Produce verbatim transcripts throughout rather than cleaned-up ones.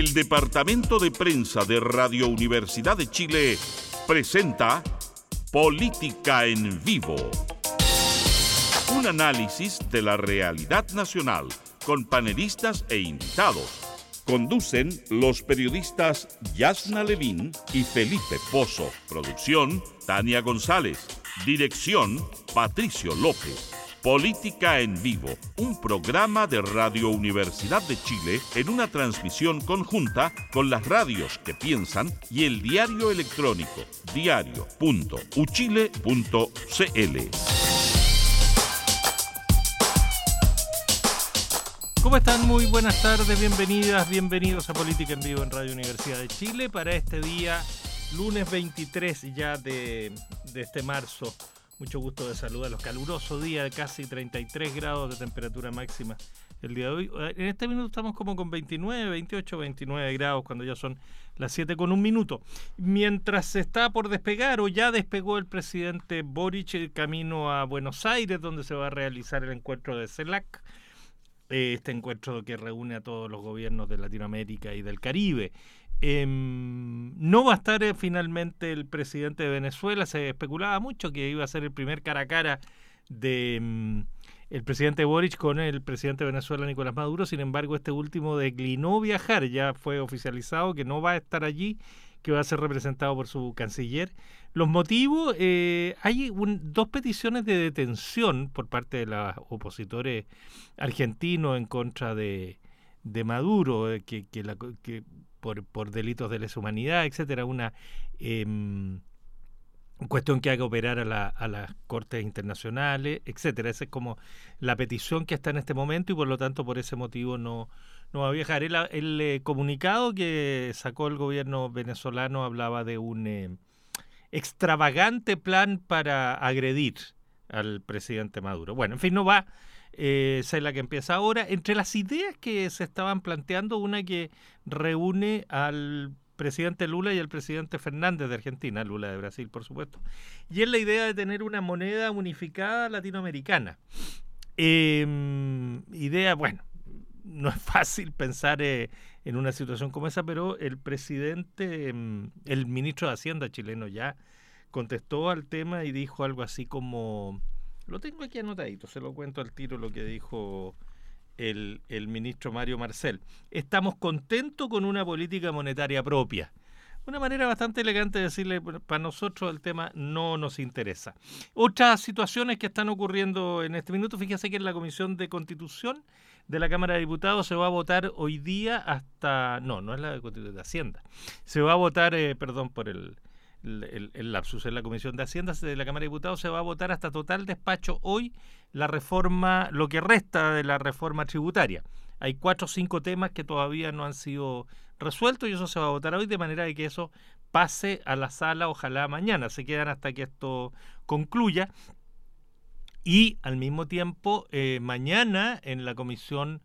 El Departamento de Prensa de Radio Universidad de Chile presenta Política en Vivo. Un análisis de la realidad nacional con panelistas e invitados. Conducen los periodistas Yasna Levín y Felipe Pozo. Producción, Tania González. Dirección, Patricio López. Política en Vivo, un programa de Radio Universidad de Chile en una transmisión conjunta con las radios que piensan y el diario electrónico diario punto u chile punto c l. ¿Cómo están? Muy buenas tardes, bienvenidas, bienvenidos a Política en Vivo en Radio Universidad de Chile para este día, lunes veintitrés ya de, de este marzo. Mucho gusto de saludarlos. Caluroso día de casi treinta y tres grados de temperatura máxima el día de hoy. En este minuto estamos como con veintinueve, veintiocho, veintinueve grados cuando ya son las siete con un minuto. Mientras se está por despegar o ya despegó el presidente Boric el camino a Buenos Aires, donde se va a realizar el encuentro de CELAC. Este encuentro que reúne a todos los gobiernos de Latinoamérica y del Caribe. Eh, no va a estar eh, finalmente el presidente de Venezuela. Se especulaba mucho que iba a ser el primer cara a cara de um, el presidente Boric con el presidente de Venezuela, Nicolás Maduro. Sin embargo, este último declinó viajar. Ya fue oficializado que no va a estar allí, que va a ser representado por su canciller. Los motivos, eh, hay un, dos peticiones de detención por parte de los opositores argentinos en contra de, de Maduro, eh, que, que, la, que por, por delitos de lesa humanidad, etcétera, una eh, cuestión que haga operar a, la, a las cortes internacionales, etcétera. Esa es como la petición que está en este momento y por lo tanto por ese motivo no, no va a viajar. El, el eh, comunicado que sacó el gobierno venezolano hablaba de un eh, extravagante plan para agredir al presidente Maduro. Bueno, en fin, no va. Eh, esa es la que empieza ahora. Entre las ideas que se estaban planteando, una que reúne al presidente Lula y al presidente Fernández de Argentina, Lula de Brasil, por supuesto, y es la idea de tener una moneda unificada latinoamericana. Eh, idea, bueno, no es fácil pensar eh, en una situación como esa, pero el presidente, eh, el ministro de Hacienda chileno ya contestó al tema y dijo algo así como... Lo tengo aquí anotadito, se lo cuento al tiro lo que dijo el, el ministro Mario Marcel. Estamos contentos con una política monetaria propia. Una manera bastante elegante de decirle, para nosotros el tema no nos interesa. Otras situaciones que están ocurriendo en este minuto, fíjese que en la Comisión de Constitución de la Cámara de Diputados se va a votar hoy día hasta... No, no es la de Constitución, de Hacienda. Se va a votar, eh, perdón por el... El, el, el lapsus en la Comisión de Hacienda de la Cámara de Diputados se va a votar hasta total despacho hoy la reforma, lo que resta de la reforma tributaria. Hay cuatro o cinco temas que todavía no han sido resueltos y eso se va a votar hoy, de manera de que eso pase a la sala ojalá mañana. Se quedan hasta que esto concluya y al mismo tiempo eh, mañana en la Comisión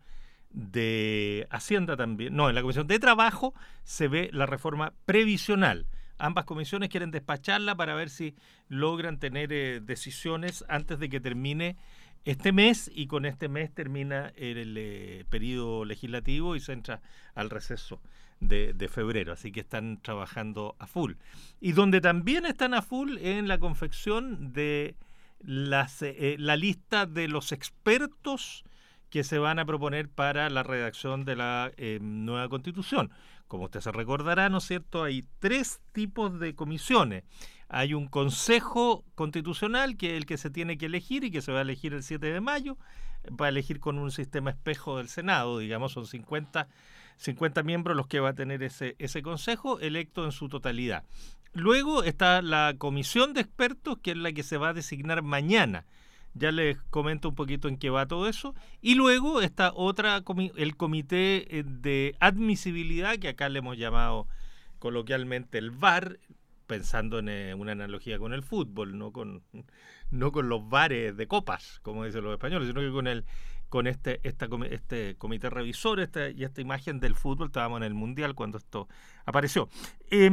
de Hacienda también, no, en la Comisión de Trabajo se ve la reforma previsional. Ambas comisiones quieren despacharla para ver si logran tener eh, decisiones antes de que termine este mes y con este mes termina el, el eh, periodo legislativo y se entra al receso de, de febrero. Así que están trabajando a full. Y donde también están a full en la confección de las, eh, la lista de los expertos que se van a proponer para la redacción de la eh, nueva Constitución. Como usted se recordará, ¿no es cierto?, hay tres tipos de comisiones. Hay un Consejo Constitucional, que es el que se tiene que elegir y que se va a elegir el siete de mayo, va a elegir con un sistema espejo del Senado, digamos, son cincuenta, cincuenta miembros los que va a tener ese, ese consejo, electo en su totalidad. Luego está la Comisión de Expertos, que es la que se va a designar mañana. Ya les comento un poquito en qué va todo eso. Y luego está otra, el Comité de Admisibilidad, que acá le hemos llamado coloquialmente el V A R, pensando en una analogía con el fútbol, no con, no con los bares de copas, como dicen los españoles, sino que con el con este esta, este comité revisor esta, y esta imagen del fútbol. Estábamos en el Mundial cuando esto apareció. Eh,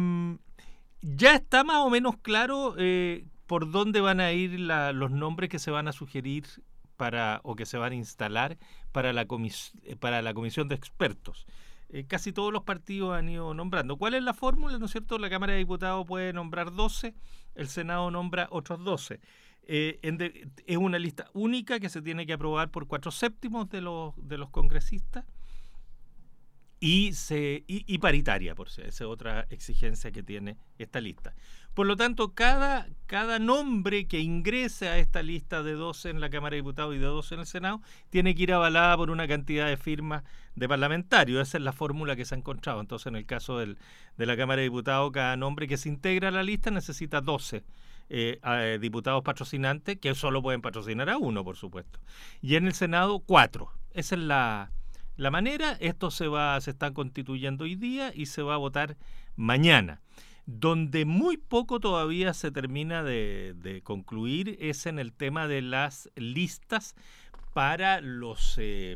ya está más o menos claro eh, por dónde van a ir la, los nombres que se van a sugerir para o que se van a instalar para la, comis, para la comisión de expertos. eh, casi todos los partidos han ido nombrando. ¿Cuál es la fórmula? ¿No es cierto? La Cámara de Diputados puede nombrar doce, el Senado nombra otros doce. Eh, en de, es una lista única que se tiene que aprobar por cuatro séptimos de los, de los congresistas y, se, y, y paritaria, por si esa es otra exigencia que tiene esta lista. Por lo tanto, cada, cada nombre que ingrese a esta lista de doce en la Cámara de Diputados y de doce en el Senado tiene que ir avalada por una cantidad de firmas de parlamentarios. Esa es la fórmula que se ha encontrado. Entonces, en el caso del, de la Cámara de Diputados, cada nombre que se integra a la lista necesita doce eh, eh, diputados patrocinantes, que solo pueden patrocinar a uno, por supuesto. Y en el Senado, cuatro. Esa es la, la manera. Esto se va, se está constituyendo hoy día y se va a votar mañana. Donde muy poco todavía se termina de, de concluir es en el tema de las listas para los eh,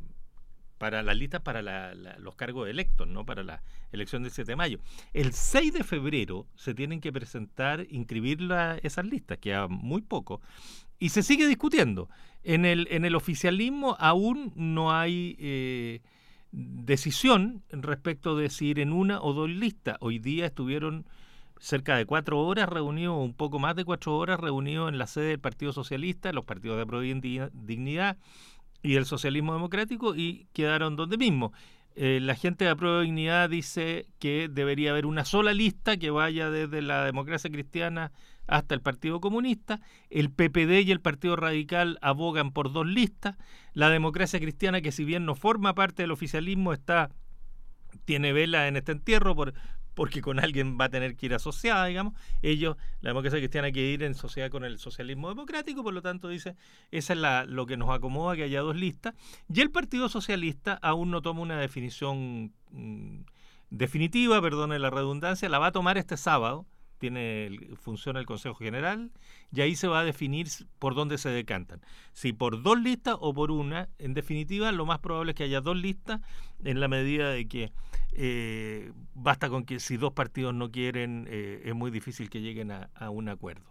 para las listas para la, la, los cargos electos, no para la elección del siete de mayo. El seis de febrero se tienen que presentar, inscribir la, esas listas, queda muy poco, y se sigue discutiendo. En el, en el oficialismo aún no hay eh, decisión respecto de si ir en una o dos listas. Hoy día estuvieron cerca de cuatro horas reunidos, un poco más de cuatro horas reunidos en la sede del Partido Socialista, los partidos de Apruebo y Dignidad y el Socialismo Democrático, y quedaron donde mismo. Eh, la gente de Apruebo y Dignidad dice que debería haber una sola lista que vaya desde la Democracia Cristiana hasta el Partido Comunista. El P P D y el Partido Radical abogan por dos listas. La Democracia Cristiana, que si bien no forma parte del oficialismo, está tiene vela en este entierro por, porque con alguien va a tener que ir asociada, digamos. Ellos, la Democracia Cristiana, quiere ir en sociedad con el Socialismo Democrático, por lo tanto dice, esa es la, lo que nos acomoda, que haya dos listas. Y el Partido Socialista aún no toma una definición mmm, definitiva, perdone la redundancia, la va a tomar este sábado. Tiene funciona el Consejo General y ahí se va a definir por dónde se decantan, si por dos listas o por una. En definitiva, lo más probable es que haya dos listas, en la medida de que eh, basta con que si dos partidos no quieren, eh, es muy difícil que lleguen a, a un acuerdo.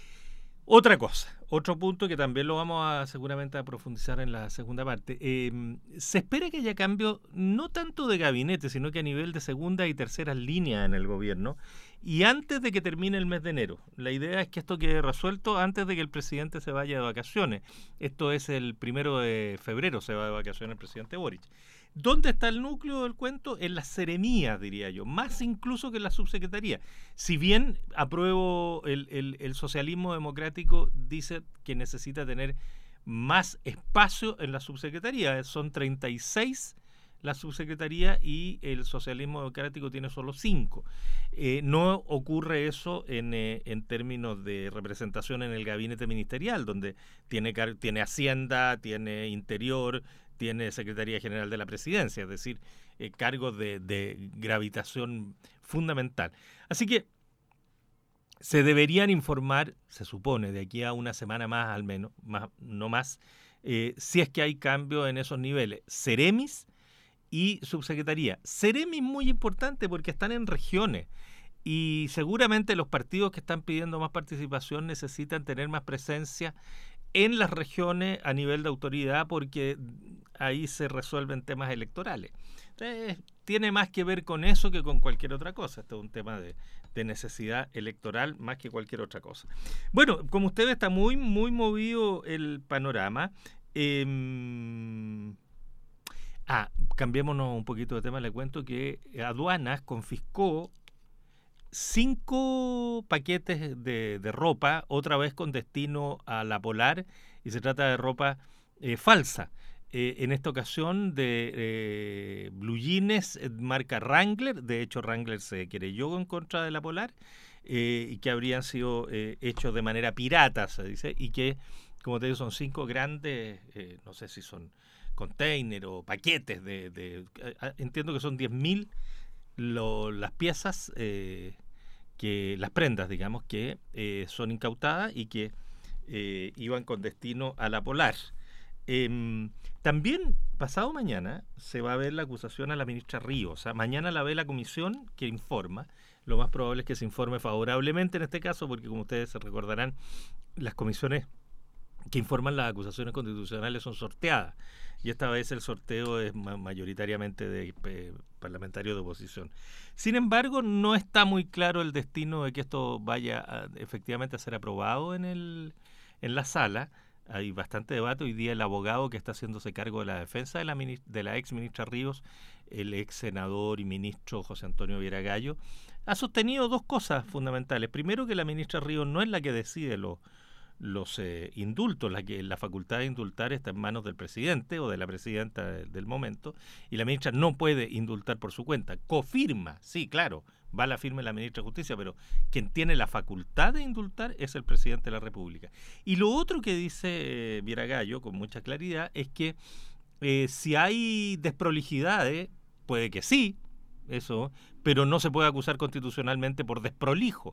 Otra cosa, otro punto que también lo vamos a seguramente a profundizar en la segunda parte. Eh, se espera que haya cambio no tanto de gabinete, sino que a nivel de segunda y tercera línea en el gobierno, y antes de que termine el mes de enero. La idea es que esto quede resuelto antes de que el presidente se vaya de vacaciones. Esto es el primero de febrero, se va de vacaciones el presidente Boric. ¿Dónde está el núcleo del cuento? En las seremías, diría yo, más incluso que en la subsecretaría. Si bien Apruebo el, el, el socialismo democrático dice que necesita tener más espacio en la subsecretaría, son treinta y seis la subsecretaría y el socialismo democrático tiene solo cinco. Eh, no ocurre eso en, eh, en términos de representación en el gabinete ministerial, donde tiene, tiene Hacienda, tiene Interior, tiene Secretaría General de la Presidencia, es decir, eh, cargos de, de gravitación fundamental. Así que se deberían informar, se supone, de aquí a una semana más al menos, más, no más, eh, si es que hay cambio en esos niveles. Seremis y subsecretaría. Seremis muy importante porque están en regiones y seguramente los partidos que están pidiendo más participación necesitan tener más presencia en las regiones a nivel de autoridad, porque ahí se resuelven temas electorales. Entonces, tiene más que ver con eso que con cualquier otra cosa. Este es un tema de, de necesidad electoral más que cualquier otra cosa. Bueno, como usted ve, está muy, muy movido el panorama. Eh, ah, cambiémonos un poquito de tema. Le cuento que Aduanas confiscó cinco paquetes de, de ropa, otra vez con destino a la Polar, y se trata de ropa eh, falsa. Eh, en esta ocasión de eh, blue jeans marca Wrangler. De hecho, Wrangler se querelló en contra de la Polar, eh, y que habrían sido eh, hechos de manera pirata, se dice, y que, como te digo, son cinco grandes, eh, no sé si son container o paquetes de, de eh, entiendo que son diez mil Lo, las piezas, eh, que las prendas, digamos, que eh, son incautadas y que eh, iban con destino a la Polar. Eh, también, pasado mañana, se va a ver la acusación a la ministra Ríos. O sea, mañana la ve la comisión que informa. Lo más probable es que se informe favorablemente en este caso, porque como ustedes se recordarán, las comisiones que informan las acusaciones constitucionales son sorteadas. Y esta vez el sorteo es ma- mayoritariamente de eh, parlamentarios de oposición. Sin embargo, no está muy claro el destino de que esto vaya a, efectivamente a ser aprobado en, el, en la sala. Hay bastante debate. Hoy día el abogado que está haciéndose cargo de la defensa de la, mini- de la ex ministra Ríos, el ex senador y ministro José Antonio Vieragallo, ha sostenido dos cosas fundamentales. Primero, que la ministra Ríos no es la que decide los los eh, indultos, la que la facultad de indultar está en manos del presidente o de la presidenta de, del momento, y la ministra no puede indultar por su cuenta. Cofirma, sí, claro, va la firma de la ministra de Justicia, pero quien tiene la facultad de indultar es el presidente de la República. Y lo otro que dice eh, Vieragallo con mucha claridad es que eh, si hay desprolijidades, puede que sí, eso, pero no se puede acusar constitucionalmente por desprolijo.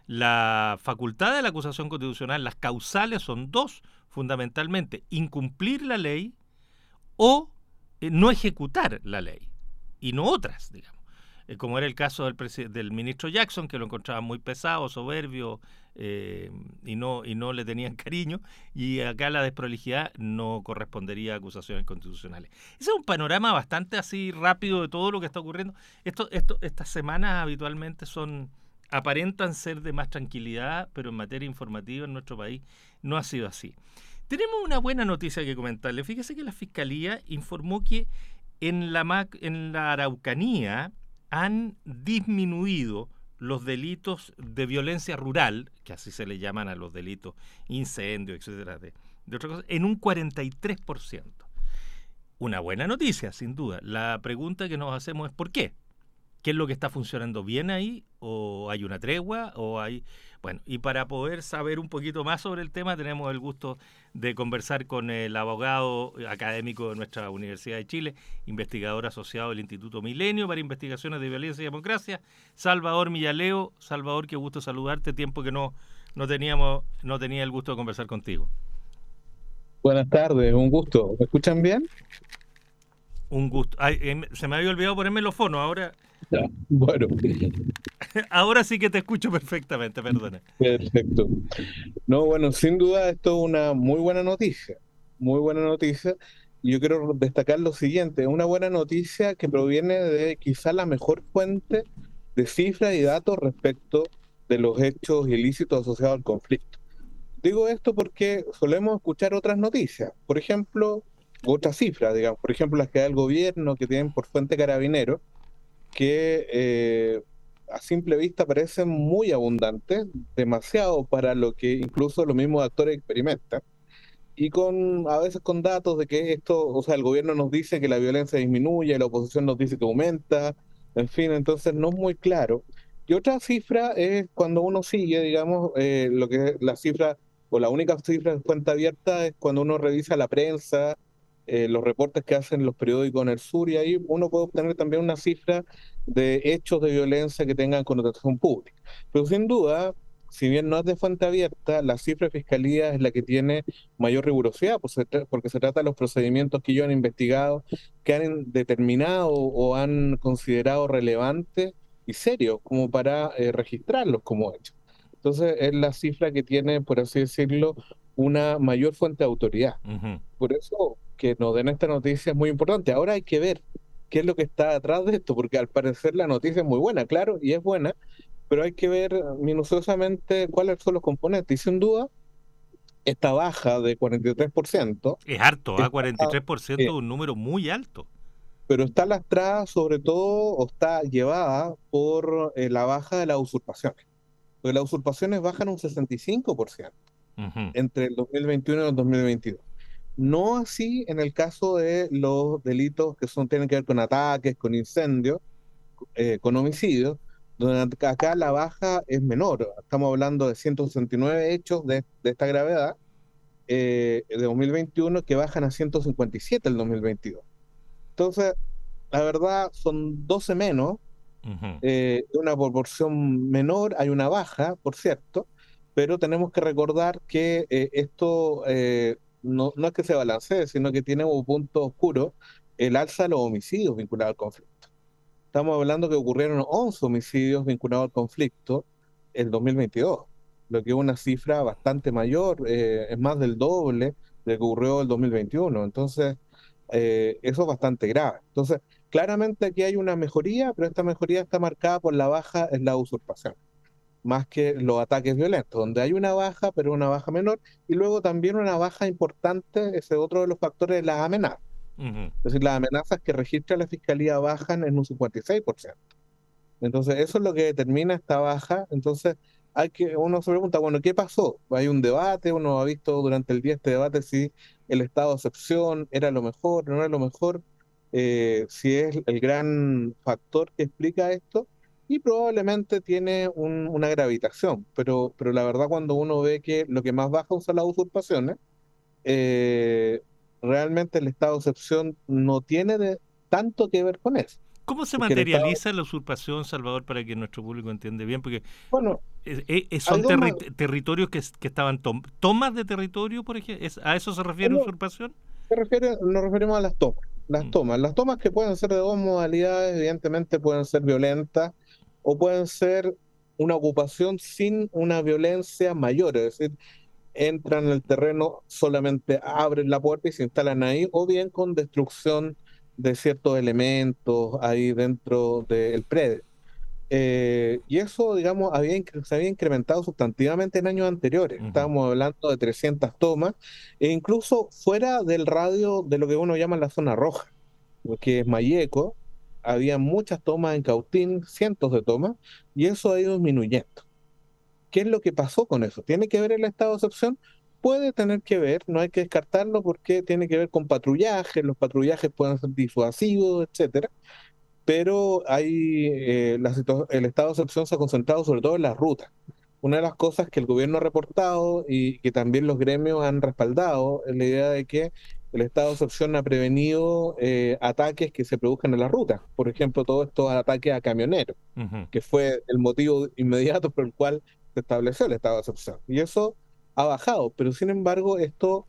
La facultad de la acusación constitucional, las causales son dos, fundamentalmente, incumplir la ley o eh, no ejecutar la ley, y no otras, digamos. Eh, como era el caso del, del ministro Jackson, que lo encontraba muy pesado, soberbio, eh, y, no, y no le tenían cariño, y acá la desprolijidad no correspondería a acusaciones constitucionales. Ese es un panorama bastante así rápido de todo lo que está ocurriendo. Esto, esto, estas semanas habitualmente son... aparentan ser de más tranquilidad, pero en materia informativa en nuestro país no ha sido así. Tenemos una buena noticia que comentarle. Fíjese que la Fiscalía informó que en la, Mac, en la Araucanía han disminuido los delitos de violencia rural, que así se le llaman a los delitos, incendio, etcétera, de, de otras cosas, en un cuarenta y tres por ciento. Una buena noticia, sin duda. La pregunta que nos hacemos es ¿por qué? ¿Qué es lo que está funcionando bien ahí? ¿O hay una tregua? ¿O hay...? Bueno, y para poder saber un poquito más sobre el tema, tenemos el gusto de conversar con el abogado académico de nuestra Universidad de Chile, investigador asociado del Instituto Milenio para Investigaciones de Violencia y Democracia, Salvador Millaleo. Salvador, qué gusto saludarte, tiempo que no, no, teníamos, no tenía el gusto de conversar contigo. Buenas tardes, un gusto. ¿Me escuchan bien? Un gusto. Ay, eh, se me había olvidado ponerme los fonos, ahora... Ya, bueno, Ahora sí que te escucho perfectamente, perdona. perfecto. No, bueno, sin duda esto es una muy buena noticia, muy buena noticia. Y yo quiero destacar lo siguiente, una buena noticia que proviene de quizá la mejor fuente de cifras y datos respecto de los hechos ilícitos asociados al conflicto. Digo esto porque solemos escuchar otras noticias, por ejemplo, otras cifras, digamos, por ejemplo, las que da el gobierno, que tienen por fuente Carabineros, que eh, a simple vista parecen muy abundantes, demasiado para lo que incluso los mismos actores experimentan, y con a veces con datos de que esto, o sea, el gobierno nos dice que la violencia disminuye, la oposición nos dice que aumenta, en fin, entonces no es muy claro. Y otra cifra es cuando uno sigue, digamos, eh, lo que es la cifra, o la única cifra de cuenta abierta es cuando uno revisa la prensa, eh, los reportes que hacen los periódicos en el sur, y ahí uno puede obtener también una cifra de hechos de violencia que tengan connotación pública. Pero sin duda, si bien no es de fuente abierta, la cifra de fiscalía es la que tiene mayor rigurosidad, porque se trata de los procedimientos que ellos han investigado, que han determinado o han considerado relevantes y serios como para eh, registrarlos como hechos. Entonces es la cifra que tiene, por así decirlo, una mayor fuente de autoridad. Uh-huh. Por eso que nos den esta noticia es muy importante. Ahora hay que ver qué es lo que está atrás de esto, porque al parecer la noticia es muy buena, claro, y es buena, pero hay que ver minuciosamente cuáles son los componentes. Y sin duda, esta baja de cuarenta y tres por ciento... Es harto, ¿eh? está, cuarenta y tres por ciento eh, es un número muy alto. pero está lastrada sobre todo, o está llevada por eh, la baja de las usurpaciones. Porque las usurpaciones bajan un sesenta y cinco por ciento Uh-huh. entre el dos mil veintiuno y el dos mil veintidós. No así en el caso de los delitos que son, tienen que ver con ataques, con incendios, eh, con homicidios, donde acá la baja es menor. Estamos hablando de ciento sesenta y nueve hechos de, de esta gravedad eh, de dos mil veintiuno que bajan a ciento cincuenta y siete el dos mil veintidós. Entonces, la verdad, son doce menos, Uh-huh. eh, de una proporción menor, hay una baja, por cierto, pero tenemos que recordar que eh, esto eh, no, no es que se balancee, sino que tiene un punto oscuro el alza de los homicidios vinculados al conflicto. Estamos hablando que ocurrieron once homicidios vinculados al conflicto el dos mil veintidós. lo que es una cifra bastante mayor, eh, es más del doble de lo que ocurrió el dos mil veintiuno. Entonces, eh, eso es bastante grave. Entonces, claramente aquí hay una mejoría, pero esta mejoría está marcada por la baja en la usurpación, más que los ataques violentos, donde hay una baja, pero una baja menor, y luego también una baja importante, ese otro de los factores, de las amenazas. Ujú. Es decir, las amenazas que registra la Fiscalía bajan en un cincuenta y seis por ciento. Entonces, eso es lo que determina esta baja. Entonces, hay que, uno se pregunta, bueno, ¿qué pasó? Hay un debate, uno ha visto durante el día este debate si el estado de excepción era lo mejor, no era lo mejor, eh, si es el gran factor que explica esto, y probablemente tiene un- una gravitación, pero, pero la verdad cuando uno ve que lo que más baja son las usurpaciones, eh, realmente el estado de excepción no tiene de, tanto que ver con eso, ¿Cómo se porque el estado, materializa la usurpación, Salvador, para que nuestro público entiende bien? Porque bueno, es- es- hay son dos, terri- ma- territorios que, es- que estaban tom- tomas de territorio, por ejemplo. ¿Es- ¿A eso se refiere uno usurpación? se refiere, nos referimos a las tomas. Las Mm. tomas, las tomas que pueden ser de dos modalidades, evidentemente pueden ser violentas o pueden ser una ocupación sin una violencia mayor, es decir, entran en el terreno, solamente abren la puerta y se instalan ahí, o bien con destrucción de ciertos elementos ahí dentro del predio. Eh, y eso, digamos, había, incre- se había incrementado sustantivamente en años anteriores. Ujú. Estábamos hablando de trescientas tomas, e incluso fuera del radio de lo que uno llama la zona roja, que es Mayeco, había muchas tomas en Cautín, cientos de tomas, y eso ha ido disminuyendo. ¿Qué es lo que pasó con eso? ¿Tiene que ver el estado de excepción? Puede tener que ver, no hay que descartarlo porque tiene que ver con patrullaje, los patrullajes pueden ser disuasivos, etcétera, pero hay, eh, la situa- el estado de excepción se ha concentrado sobre todo en las rutas. Una de las cosas que el gobierno ha reportado y que también los gremios han respaldado es la idea de que el estado de excepción ha prevenido eh, ataques que se produzcan en las rutas. Por ejemplo, todos estos ataques a camioneros, Ujú. que fue el motivo inmediato por el cual se estableció el estado de excepción. Y eso ha bajado, pero sin embargo esto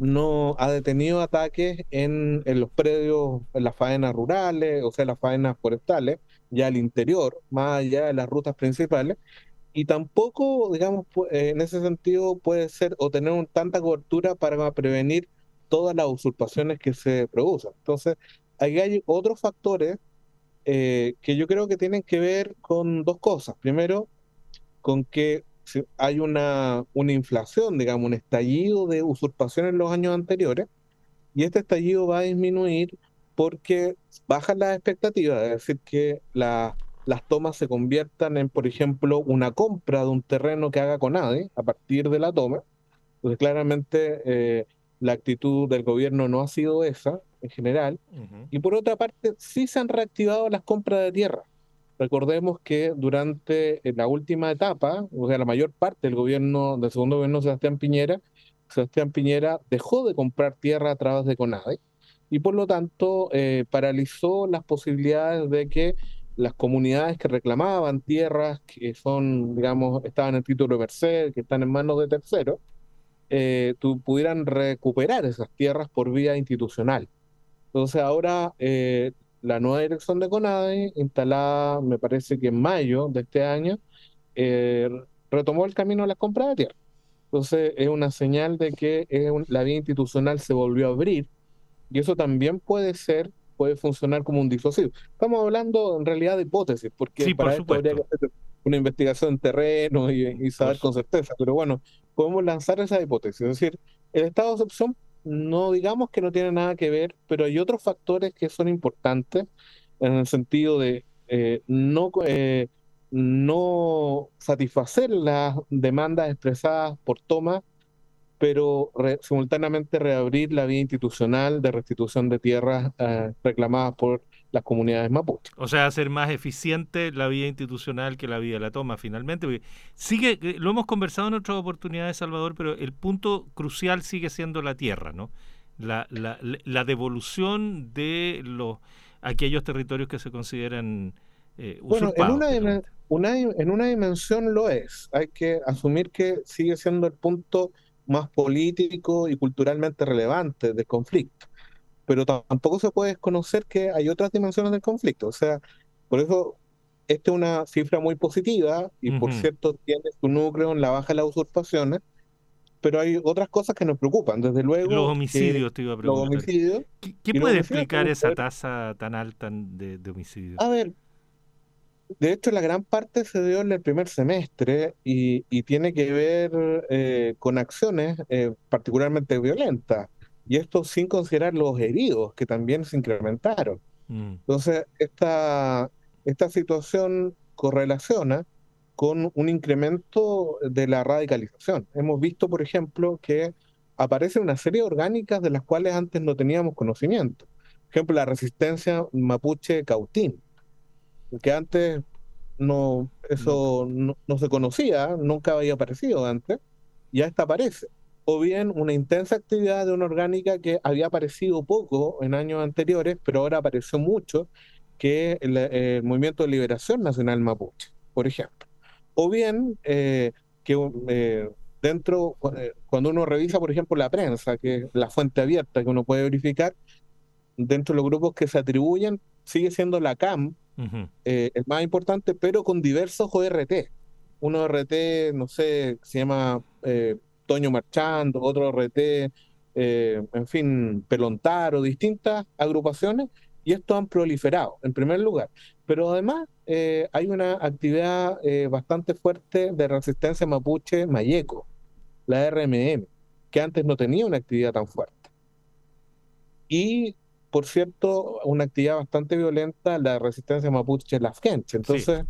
no ha detenido ataques en, en los predios, en las faenas rurales, o sea, las faenas forestales, ya al interior, más allá de las rutas principales, y tampoco, digamos, pu- eh, en ese sentido puede ser o tener un- tanta cobertura para prevenir todas las usurpaciones que se producen. Entonces, ahí hay otros factores eh, que yo creo que tienen que ver con dos cosas. Primero, con que si hay una, una inflación, digamos, un estallido de usurpación en los años anteriores, y este estallido va a disminuir porque bajan las expectativas, es decir, que la- las tomas se conviertan en, por ejemplo, una compra de un terreno que haga CONADE a partir de la toma. Entonces, claramente, eh, la actitud del gobierno no ha sido esa en general. Ujú. Y por otra parte, sí se han reactivado las compras de tierra. Recordemos que durante eh, la última etapa, o sea, la mayor parte del gobierno, del segundo gobierno de Sebastián Piñera, Sebastián Piñera dejó de comprar tierra a través de CONADE y por lo tanto eh, paralizó las posibilidades de que las comunidades que reclamaban tierras que son, digamos, estaban en título de merced, que están en manos de terceros, eh, tu- pudieran recuperar esas tierras por vía institucional. Entonces ahora eh, la nueva dirección de CONADE, instalada me parece que en mayo de este año, eh, retomó el camino a las compras de tierra. Entonces es una señal de que es un- la vía institucional se volvió a abrir y eso también puede ser, puede funcionar como un disuasivo. Estamos hablando en realidad de hipótesis, porque Sí, por para esto habría que supuesto. hacer una investigación en terreno y, y Por saber su- con certeza, pero bueno, podemos lanzar esa hipótesis. Es decir, el estado de excepción no digamos que no tiene nada que ver, pero hay otros factores que son importantes en el sentido de eh, no, eh, no satisfacer las demandas expresadas por toma, pero re- simultáneamente reabrir la vía institucional de restitución de tierras eh, reclamadas por las comunidades mapuche. O sea, hacer más eficiente la vía institucional que la vía de la toma, finalmente. Porque sigue, eh, lo hemos conversado en otras oportunidades, Salvador, pero el punto crucial sigue siendo la tierra, ¿no? La, la, la devolución de los aquellos territorios que se consideran eh, Bueno, en usurpados, una, dimen- finalmente. una di- en una dimensión lo es. Hay que asumir que sigue siendo el punto más político y culturalmente relevante del conflicto, pero tam- tampoco se puede desconocer que hay otras dimensiones del conflicto. O sea, por eso esta es una cifra muy positiva y por Ujú. cierto tiene su núcleo en la baja de las usurpaciones, pero hay otras cosas que nos preocupan. Desde Los luego que homicidios te iba a los preguntar. homicidios, ¿Qué, qué y los puede homicidios explicar tienen que esa ver, tasa tan alta de, de homicidios? a ver, de hecho la gran parte se dio en el primer semestre y, y tiene que ver eh, con acciones eh, particularmente violentas, y esto sin considerar los heridos, que también se incrementaron. Mm. Entonces, esta, esta situación correlaciona con un incremento de la radicalización. Hemos visto, por ejemplo, que aparecen una serie de orgánicas de las cuales antes no teníamos conocimiento. Por ejemplo, la resistencia mapuche cautín, que antes no, No, eso no, no se conocía, nunca había aparecido antes, y ya esta aparece. O bien una intensa actividad de una orgánica que había aparecido poco en años anteriores, pero ahora apareció mucho, que el, el Movimiento de Liberación Nacional Mapuche, por ejemplo. O bien eh, que eh, dentro, eh, cuando uno revisa, por ejemplo, la prensa, que es la fuente abierta que uno puede verificar, dentro de los grupos que se atribuyen, sigue siendo la C A M ujú. eh, el más importante, pero con diversos O R T. Uno O R T, no sé, se llama eh, Toño Marchando, otro O R T, eh, en fin, Pelontaro, distintas agrupaciones, y estos han proliferado, en primer lugar. Pero además eh, hay una actividad eh, bastante fuerte de resistencia mapuche mayeco, la R M M, que antes no tenía una actividad tan fuerte. Y, por cierto, una actividad bastante violenta, la resistencia mapuche lafkenche. Sí. Entonces,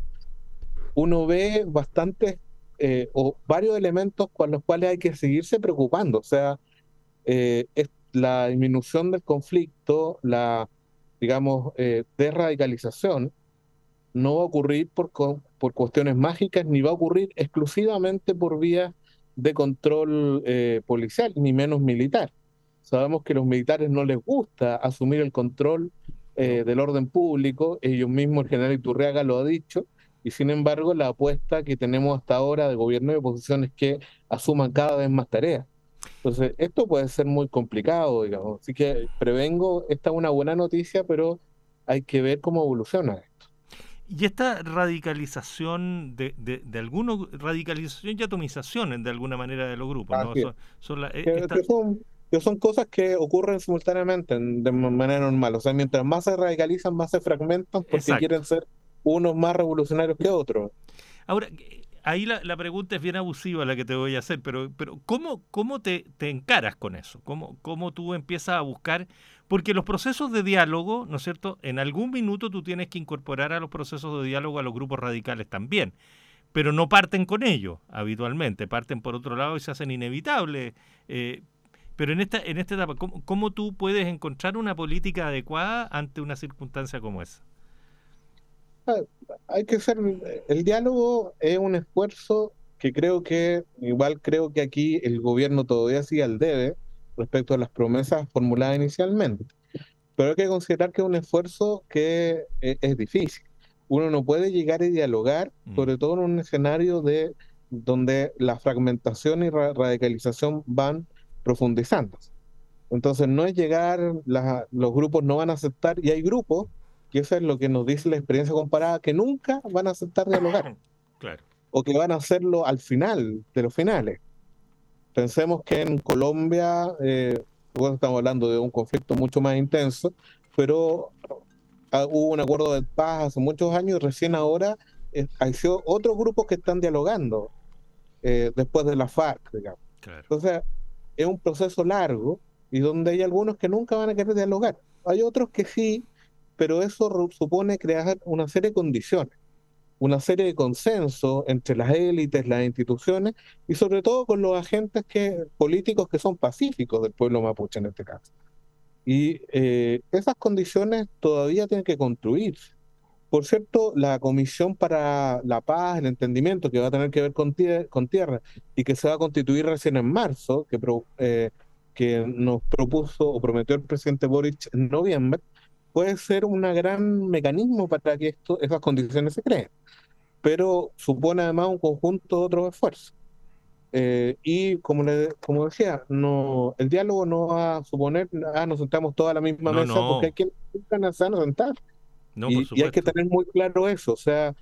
uno ve bastantes eh, o varios elementos con los cuales hay que seguirse preocupando. O sea, eh, es la disminución del conflicto, la, digamos, eh, desradicalización, no va a ocurrir por, co- por cuestiones mágicas, ni va a ocurrir exclusivamente por vías de control eh, policial, ni menos militar. Sabemos que a los militares no les gusta asumir el control No. eh, del orden público, ellos mismos, el general Iturriaga lo ha dicho, y sin embargo la apuesta que tenemos hasta ahora de gobierno y oposición es que asuman cada vez más tareas. Entonces, esto puede ser muy complicado, digamos. Así que prevengo, esta es una buena noticia, pero hay que ver cómo evoluciona. Y esta radicalización de, de, de algunos, radicalización y atomización de alguna manera de los grupos, ¿no? Así es. Son, son la, eh, Que, esta, que son, que son cosas que ocurren simultáneamente en- de ma- manera normal. O sea, mientras más se radicalizan, más se fragmentan porque exacto. quieren ser unos más revolucionarios que otros. Ahora, ahí la, la pregunta es bien abusiva la que te voy a hacer, pero, pero ¿cómo, cómo te, te encaras con eso? ¿Cómo, ¿Cómo tú empiezas a buscar? Porque los procesos de diálogo, ¿no es cierto? En algún minuto tú tienes que incorporar a los procesos de diálogo a los grupos radicales también, pero no parten con ellos habitualmente, parten por otro lado y se hacen inevitables. Eh, pero en esta, en esta etapa, ¿cómo, ¿cómo tú puedes encontrar una política adecuada ante una circunstancia como esa? Ah, Hay que ser, el diálogo es un esfuerzo que creo que, igual creo que aquí el gobierno todavía sigue al debe respecto a las promesas formuladas inicialmente. Pero hay que considerar que es un esfuerzo que es, es difícil. Uno no puede llegar a dialogar, Mm. sobre todo en un escenario de donde la fragmentación y ra- radicalización van profundizando. Entonces no es llegar, la- los grupos no van a aceptar, y hay grupos, que eso es lo que nos dice la experiencia comparada, que nunca van a aceptar dialogar, Claro. o que van a hacerlo al final de los finales. Pensemos que en Colombia, eh, bueno, estamos hablando de un conflicto mucho más intenso, pero ah, hubo un acuerdo de paz hace muchos años y recién ahora eh, hay sido otros grupos que están dialogando eh, después de la FARC, digamos. Claro. Entonces, es un proceso largo y donde hay algunos que nunca van a querer dialogar. Hay otros que sí, pero eso ru- supone crear una serie de condiciones, una serie de consensos entre las élites, las instituciones y sobre todo con los agentes que, políticos que son pacíficos del pueblo mapuche en este caso. Y eh, esas condiciones todavía tienen que construirse. Por cierto, la Comisión para la Paz, el Entendimiento, que va a tener que ver con, tie- con tierra y que se va a constituir recién en marzo, que, pro- eh, que nos propuso o prometió el presidente Boric en noviembre, puede ser un gran mecanismo para que esto, esas condiciones se creen, pero supone además un conjunto de otros esfuerzos. Eh, y como, le, como decía, no, el diálogo no va a suponer, ah, nos sentamos todos a la misma No, mesa, porque hay no, quienes nunca se van a sentar. no, por Y, y hay que supuesto. tener muy claro eso, o sea,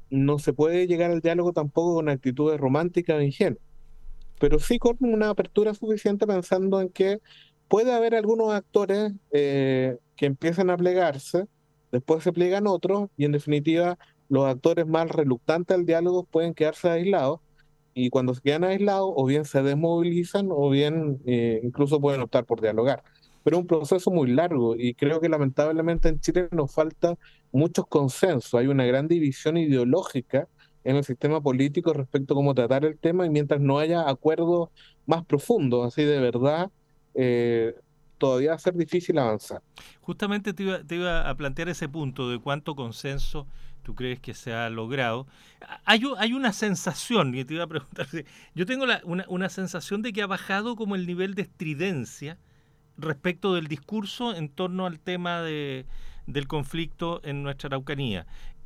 no se puede llegar al diálogo tampoco con actitudes románticas o ingenuas, pero sí con una apertura suficiente pensando en que puede haber algunos actores eh, que empiezan a plegarse, después se pliegan otros y en definitiva los actores más reluctantes al diálogo pueden quedarse aislados y cuando se quedan aislados o bien se desmovilizan o bien eh, incluso pueden optar por dialogar. Pero es un proceso muy largo y creo que lamentablemente en Chile nos falta muchos consensos, hay una gran división ideológica en el sistema político respecto a cómo tratar el tema y mientras no haya acuerdos más profundos, así de verdad, eh, todavía va a ser difícil avanzar. Justamente te iba, te iba a plantear ese punto de cuánto consenso tú crees que se ha logrado. Hay, hay una sensación, y te iba a preguntar, yo tengo la, una, una sensación de que ha bajado como el nivel de estridencia respecto del discurso en torno al tema de, del conflicto en nuestra Araucanía.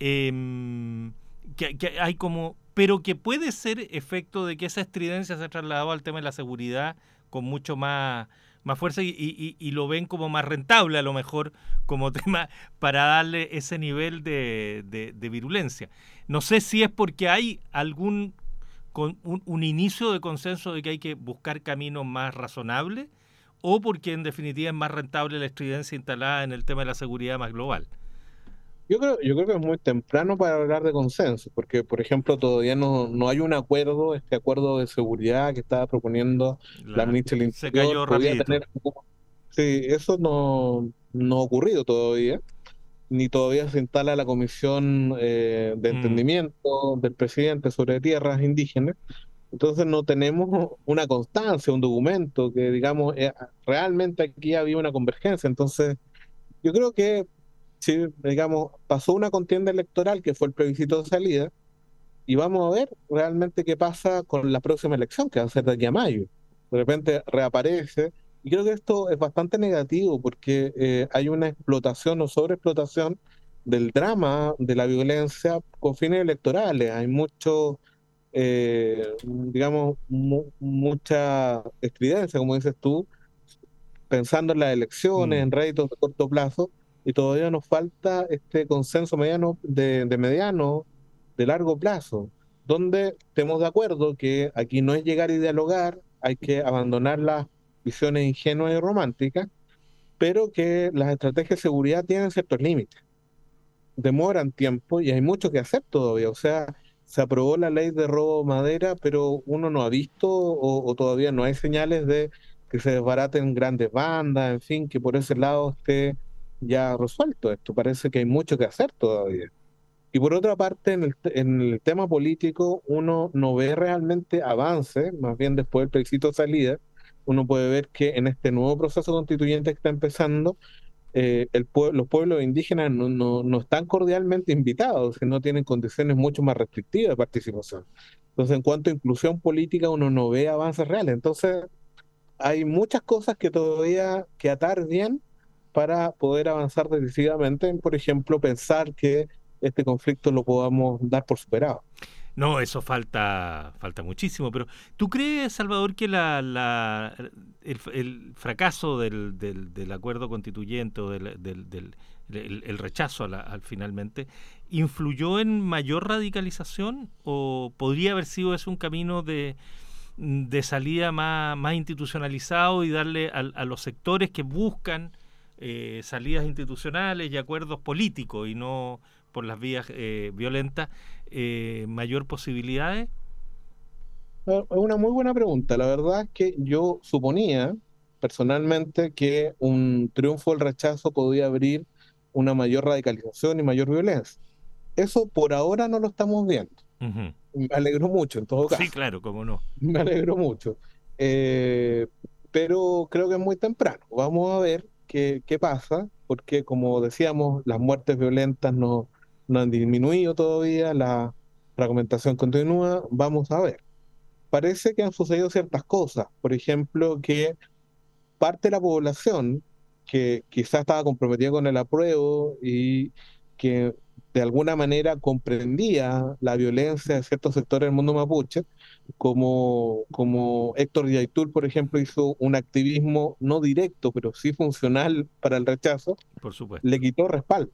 Eh, que, que hay como, pero que puede ser efecto de que esa estridencia se ha trasladado al tema de la seguridad con mucho más, más fuerza y, y, y lo ven como más rentable a lo mejor como tema para darle ese nivel de, de, de virulencia. No sé si es porque hay algún con un, un inicio de consenso de que hay que buscar caminos más razonables o porque en definitiva es más rentable la estridencia instalada en el tema de la seguridad más global. Yo creo, yo creo que es muy temprano para hablar de consenso, porque, por ejemplo, todavía no, no hay un acuerdo, este acuerdo de seguridad que estaba proponiendo la La, ministra del se Interior, cayó podía rapidito. tener... Sí, eso no, no ha ocurrido todavía, ni todavía se instala la comisión eh, de Mm. entendimiento del presidente sobre tierras indígenas. Entonces no tenemos una constancia, un documento que digamos eh, realmente aquí había una convergencia. Entonces yo creo que si digamos pasó una contienda electoral que fue el plebiscito de salida y vamos a ver realmente qué pasa con la próxima elección que va a ser de aquí a mayo. De repente reaparece y creo que esto es bastante negativo porque eh, hay una explotación o sobreexplotación del drama de la violencia con fines electorales. Hay mucho eh, digamos, mu- mucha estridencia, como dices tú, pensando en las elecciones, Mm. en réditos de corto plazo, y todavía nos falta este consenso mediano, de, de mediano, de largo plazo, donde estemos de acuerdo que aquí no es llegar y dialogar, hay que abandonar las visiones ingenuas y románticas, pero que las estrategias de seguridad tienen ciertos límites, demoran tiempo y hay mucho que hacer todavía. O sea, se aprobó la ley de robo de madera, pero uno no ha visto o, o todavía no hay señales de que se desbaraten grandes bandas, en fin, que por ese lado esté ya resuelto esto. Parece que hay mucho que hacer todavía. Y por otra parte, en el, te- en el tema político, uno no ve realmente avance, más bien después del plebiscito de salida, uno puede ver que en este nuevo proceso constituyente que está empezando, eh, el pue- los pueblos indígenas no, no, no están cordialmente invitados, sino tienen condiciones mucho más restrictivas de participación. Entonces, en cuanto a inclusión política, uno no ve avances reales. Entonces, hay muchas cosas que todavía que atar bien para poder avanzar decisivamente en, por ejemplo, pensar que este conflicto lo podamos dar por superado. No, eso falta, falta muchísimo, pero ¿tú crees, Salvador, que la, la, el, el fracaso del, del, del acuerdo constituyente o del, del, del el, el rechazo a la, al finalmente influyó en mayor radicalización o podría haber sido ese un camino de, de salida más, más institucionalizado y darle a, a los sectores que buscan eh, salidas institucionales y acuerdos políticos y no por las vías eh, violentas, eh, mayor posibilidades? Eh, Es una muy buena pregunta. La verdad es que yo suponía personalmente que un triunfo del rechazo podía abrir una mayor radicalización y mayor violencia. Eso por ahora no lo estamos viendo. Uh-huh. Me alegro mucho en todo Sí, caso. claro, cómo no. Me alegro mucho. Eh, pero creo que es muy temprano. Vamos a ver qué, qué pasa, porque como decíamos, las muertes violentas no, no han disminuido todavía, la fragmentación continúa. Vamos a ver. Parece que han sucedido ciertas cosas. Por ejemplo, que parte de la población que quizás estaba comprometida con el apruebo y que de alguna manera comprendía la violencia de ciertos sectores del mundo mapuche, como, como Héctor Yaitul, por ejemplo, hizo un activismo no directo, pero sí funcional para el rechazo, Por le supuesto. quitó respaldo.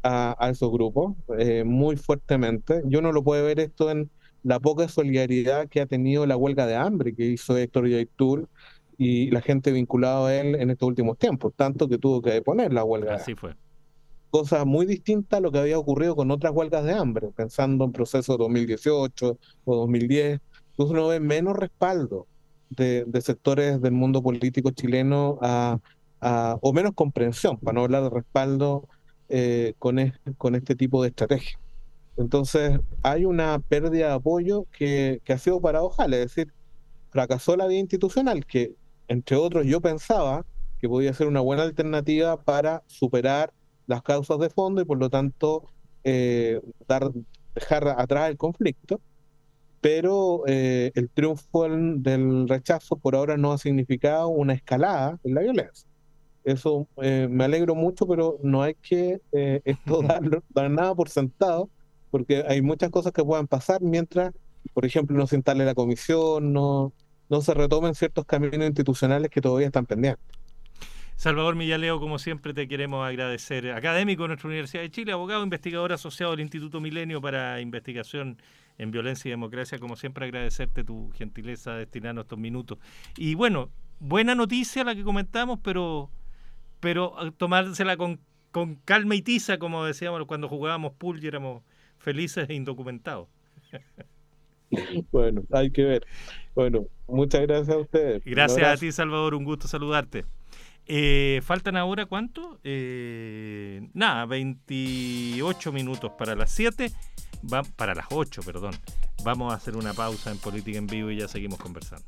a, a esos grupos eh, muy fuertemente. Yo no lo puedo ver esto en la poca solidaridad que ha tenido la huelga de hambre que hizo Héctor Yaitul y la gente vinculada a él en estos últimos tiempos, tanto que tuvo que deponer la huelga. Así fue. Cosa muy distinta a lo que había ocurrido con otras huelgas de hambre, pensando en procesos dos mil dieciocho o dos mil diez. Entonces uno ve menos respaldo de, de sectores del mundo político chileno a, a, o menos comprensión, para no hablar de respaldo eh, con, es, con este tipo de estrategia. Entonces hay una pérdida de apoyo que, que ha sido paradojal, es decir, fracasó la vía institucional, que entre otros yo pensaba que podía ser una buena alternativa para superar las causas de fondo y por lo tanto eh, dar, dejar atrás el conflicto, pero eh, el triunfo del, del rechazo por ahora no ha significado una escalada en la violencia. Eso eh, me alegro mucho, pero no hay que eh, esto darlo, dar nada por sentado, porque hay muchas cosas que puedan pasar mientras, por ejemplo, no se instale la comisión, no, no se retomen ciertos caminos institucionales que todavía están pendientes. Salvador Millaleo, como siempre te queremos agradecer. Académico de nuestra Universidad de Chile, abogado, investigador asociado del Instituto Milenio para Investigación en Violencia y Democracia. Como siempre, agradecerte tu gentileza de destinarnos estos minutos. Y bueno, buena noticia la que comentamos, pero, pero tomársela con, con calma y tiza, como decíamos cuando jugábamos pool y éramos felices e indocumentados. Bueno, hay que ver. Bueno, muchas gracias a ustedes. Gracias a ti, Salvador, un gusto saludarte. Eh, ¿Faltan ahora cuánto? Eh, nada, veintiocho minutos para las siete, va, para las ocho, perdón. Vamos a hacer una pausa en Política en Vivo y ya seguimos conversando.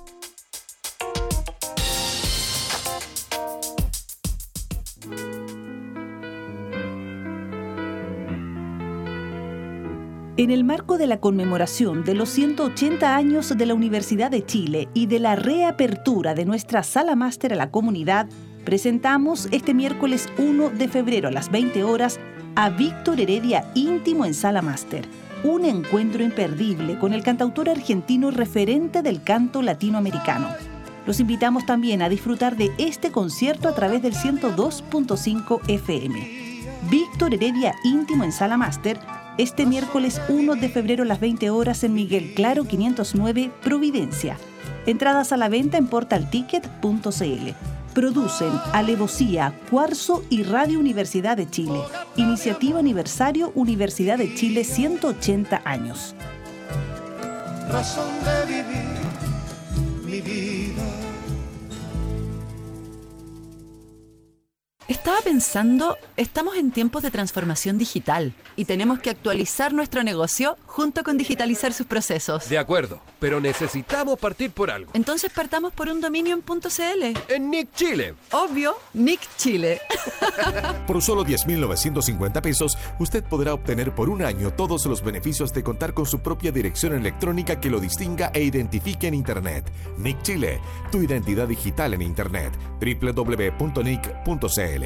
En el marco de la conmemoración de los ciento ochenta años de la Universidad de Chile y de la reapertura de nuestra sala máster a la comunidad, presentamos este miércoles uno de febrero a las veinte horas a Víctor Heredia Íntimo en Sala Máster, un encuentro imperdible con el cantautor argentino referente del canto latinoamericano. Los invitamos también a disfrutar de este concierto a través del ciento dos punto cinco F M. Víctor Heredia Íntimo en Sala Máster, este miércoles uno de febrero a las veinte horas en Miguel Claro quinientos nueve, Providencia. Entradas a la venta en portal ticket punto c l. Producen Alevosía, Cuarzo y Radio Universidad de Chile. Iniciativa Aniversario Universidad de Chile ciento ochenta años. Razón de vivir mi vida. Estaba pensando, estamos en tiempos de transformación digital y tenemos que actualizar nuestro negocio junto con digitalizar sus procesos. De acuerdo, pero necesitamos partir por algo. Entonces partamos por un dominio en .cl. En Nick Chile. Obvio, Nick Chile. Por solo diez mil novecientos cincuenta pesos, usted podrá obtener por un año todos los beneficios de contar con su propia dirección electrónica que lo distinga e identifique en Internet. Nick Chile, tu identidad digital en Internet. doble u doble u doble u punto nick punto c l.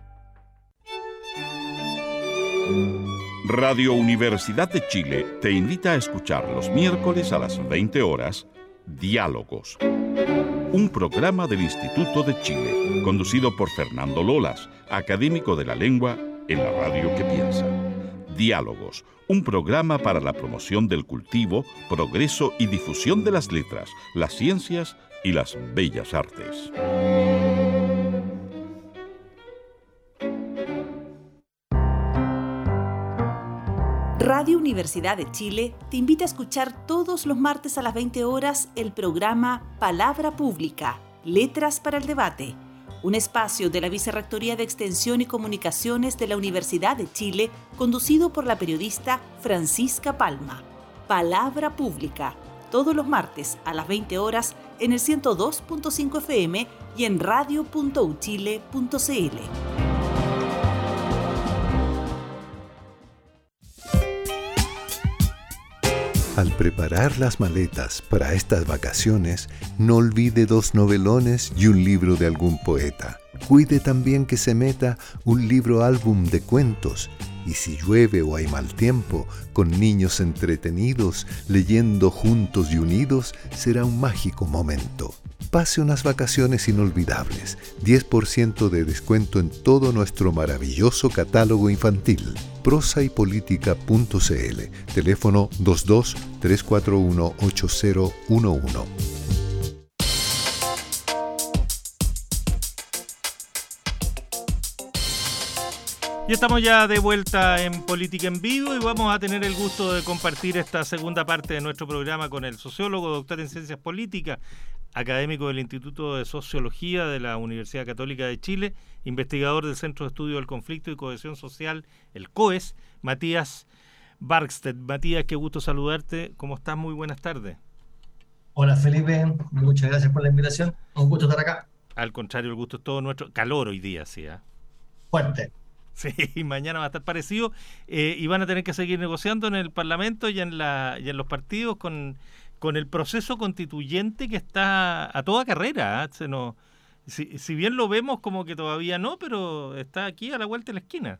Radio Universidad de Chile te invita a escuchar los miércoles a las veinte horas Diálogos, un programa del Instituto de Chile, conducido por Fernando Lolas, académico de la lengua en la radio que piensa. Diálogos, un programa para la promoción del cultivo, progreso y difusión de las letras, las ciencias y las bellas artes. Radio Universidad de Chile te invita a escuchar todos los martes a las veinte horas el programa Palabra Pública, Letras para el Debate, un espacio de la Vicerrectoría de Extensión y Comunicaciones de la Universidad de Chile, conducido por la periodista Francisca Palma. Palabra Pública, todos los martes a las veinte horas en el ciento dos punto cinco F M y en radio punto u chile punto c l. Al preparar las maletas para estas vacaciones, no olvide dos novelones y un libro de algún poeta. Cuide también que se meta un libro álbum de cuentos Y si llueve o hay mal tiempo, con niños entretenidos, leyendo juntos y unidos, será un mágico momento. Pase unas vacaciones inolvidables. diez por ciento de descuento en todo nuestro maravilloso catálogo infantil. prosa y política punto c l. Teléfono dos dos, tres cuatro uno, ocho cero uno uno. Y estamos ya de vuelta en Política en Vivo y vamos a tener el gusto de compartir esta segunda parte de nuestro programa con el sociólogo, doctor en Ciencias Políticas, académico del Instituto de Sociología de la Universidad Católica de Chile, investigador del Centro de Estudio del Conflicto y Cohesión Social, el COES, Matías Barkstedt. Matías, qué gusto saludarte. ¿Cómo estás? Muy buenas tardes. Hola Felipe, muchas gracias por la invitación. Un gusto estar acá. Al contrario, el gusto es todo nuestro. Calor hoy día, sí. ¿eh? Fuerte. Sí, mañana va a estar parecido eh, y van a tener que seguir negociando en el Parlamento y en, la, y en los partidos con, con el proceso constituyente que está a toda carrera. ¿eh? Se nos, si, si bien lo vemos como que todavía no, pero está aquí a la vuelta de la esquina.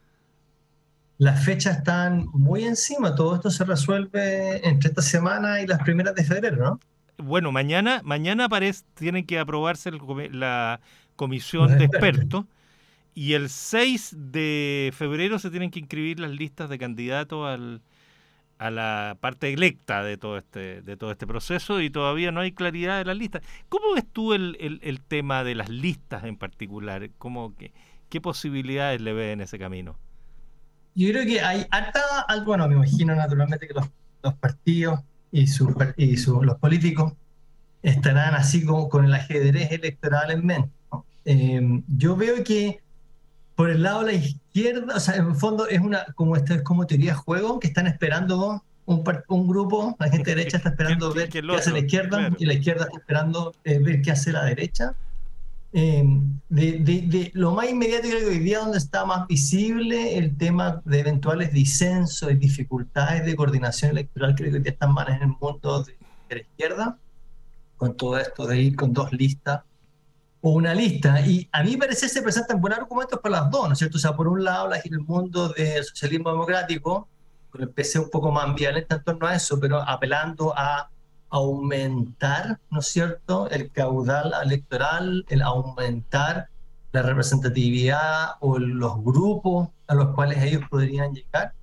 Las fechas están muy encima, todo esto se resuelve entre esta semana y las primeras de febrero, ¿no? Bueno, mañana, mañana parece, tienen que aprobarse el, la comisión de expertos. Y el seis de febrero se tienen que inscribir las listas de candidatos al, a la parte electa de todo este de todo este proceso y todavía no hay claridad de las listas. ¿Cómo ves tú el, el, el tema de las listas en particular? ¿Cómo, qué, ¿Qué posibilidades le ves en ese camino? Yo creo que hay harta, bueno, me imagino naturalmente que los, los partidos y, su, y su, los políticos estarán así como con el ajedrez electoral en mente, ¿no? Eh, yo veo que por el lado de la izquierda, o sea, en el fondo es una como esta es como teoría de juego, que están esperando un, un grupo, la gente de derecha está esperando ver qué hace la izquierda, claro. Y la izquierda está esperando eh, ver qué hace la derecha. Eh, de, de, de lo más inmediato, creo que hoy día donde está más visible el tema de eventuales disensos y dificultades de coordinación electoral, creo que hoy día están más en el mundo de, de la izquierda, con todo esto de ir con dos listas o una lista, y a mí parece que se presentan buenos argumentos para las dos, ¿no es cierto? O sea, por un lado, el mundo del socialismo democrático, con el P C un poco más ambivalente en torno a eso, pero apelando a aumentar, ¿no es cierto?, el caudal electoral, el aumentar la representatividad o los grupos a los cuales ellos podrían llegar,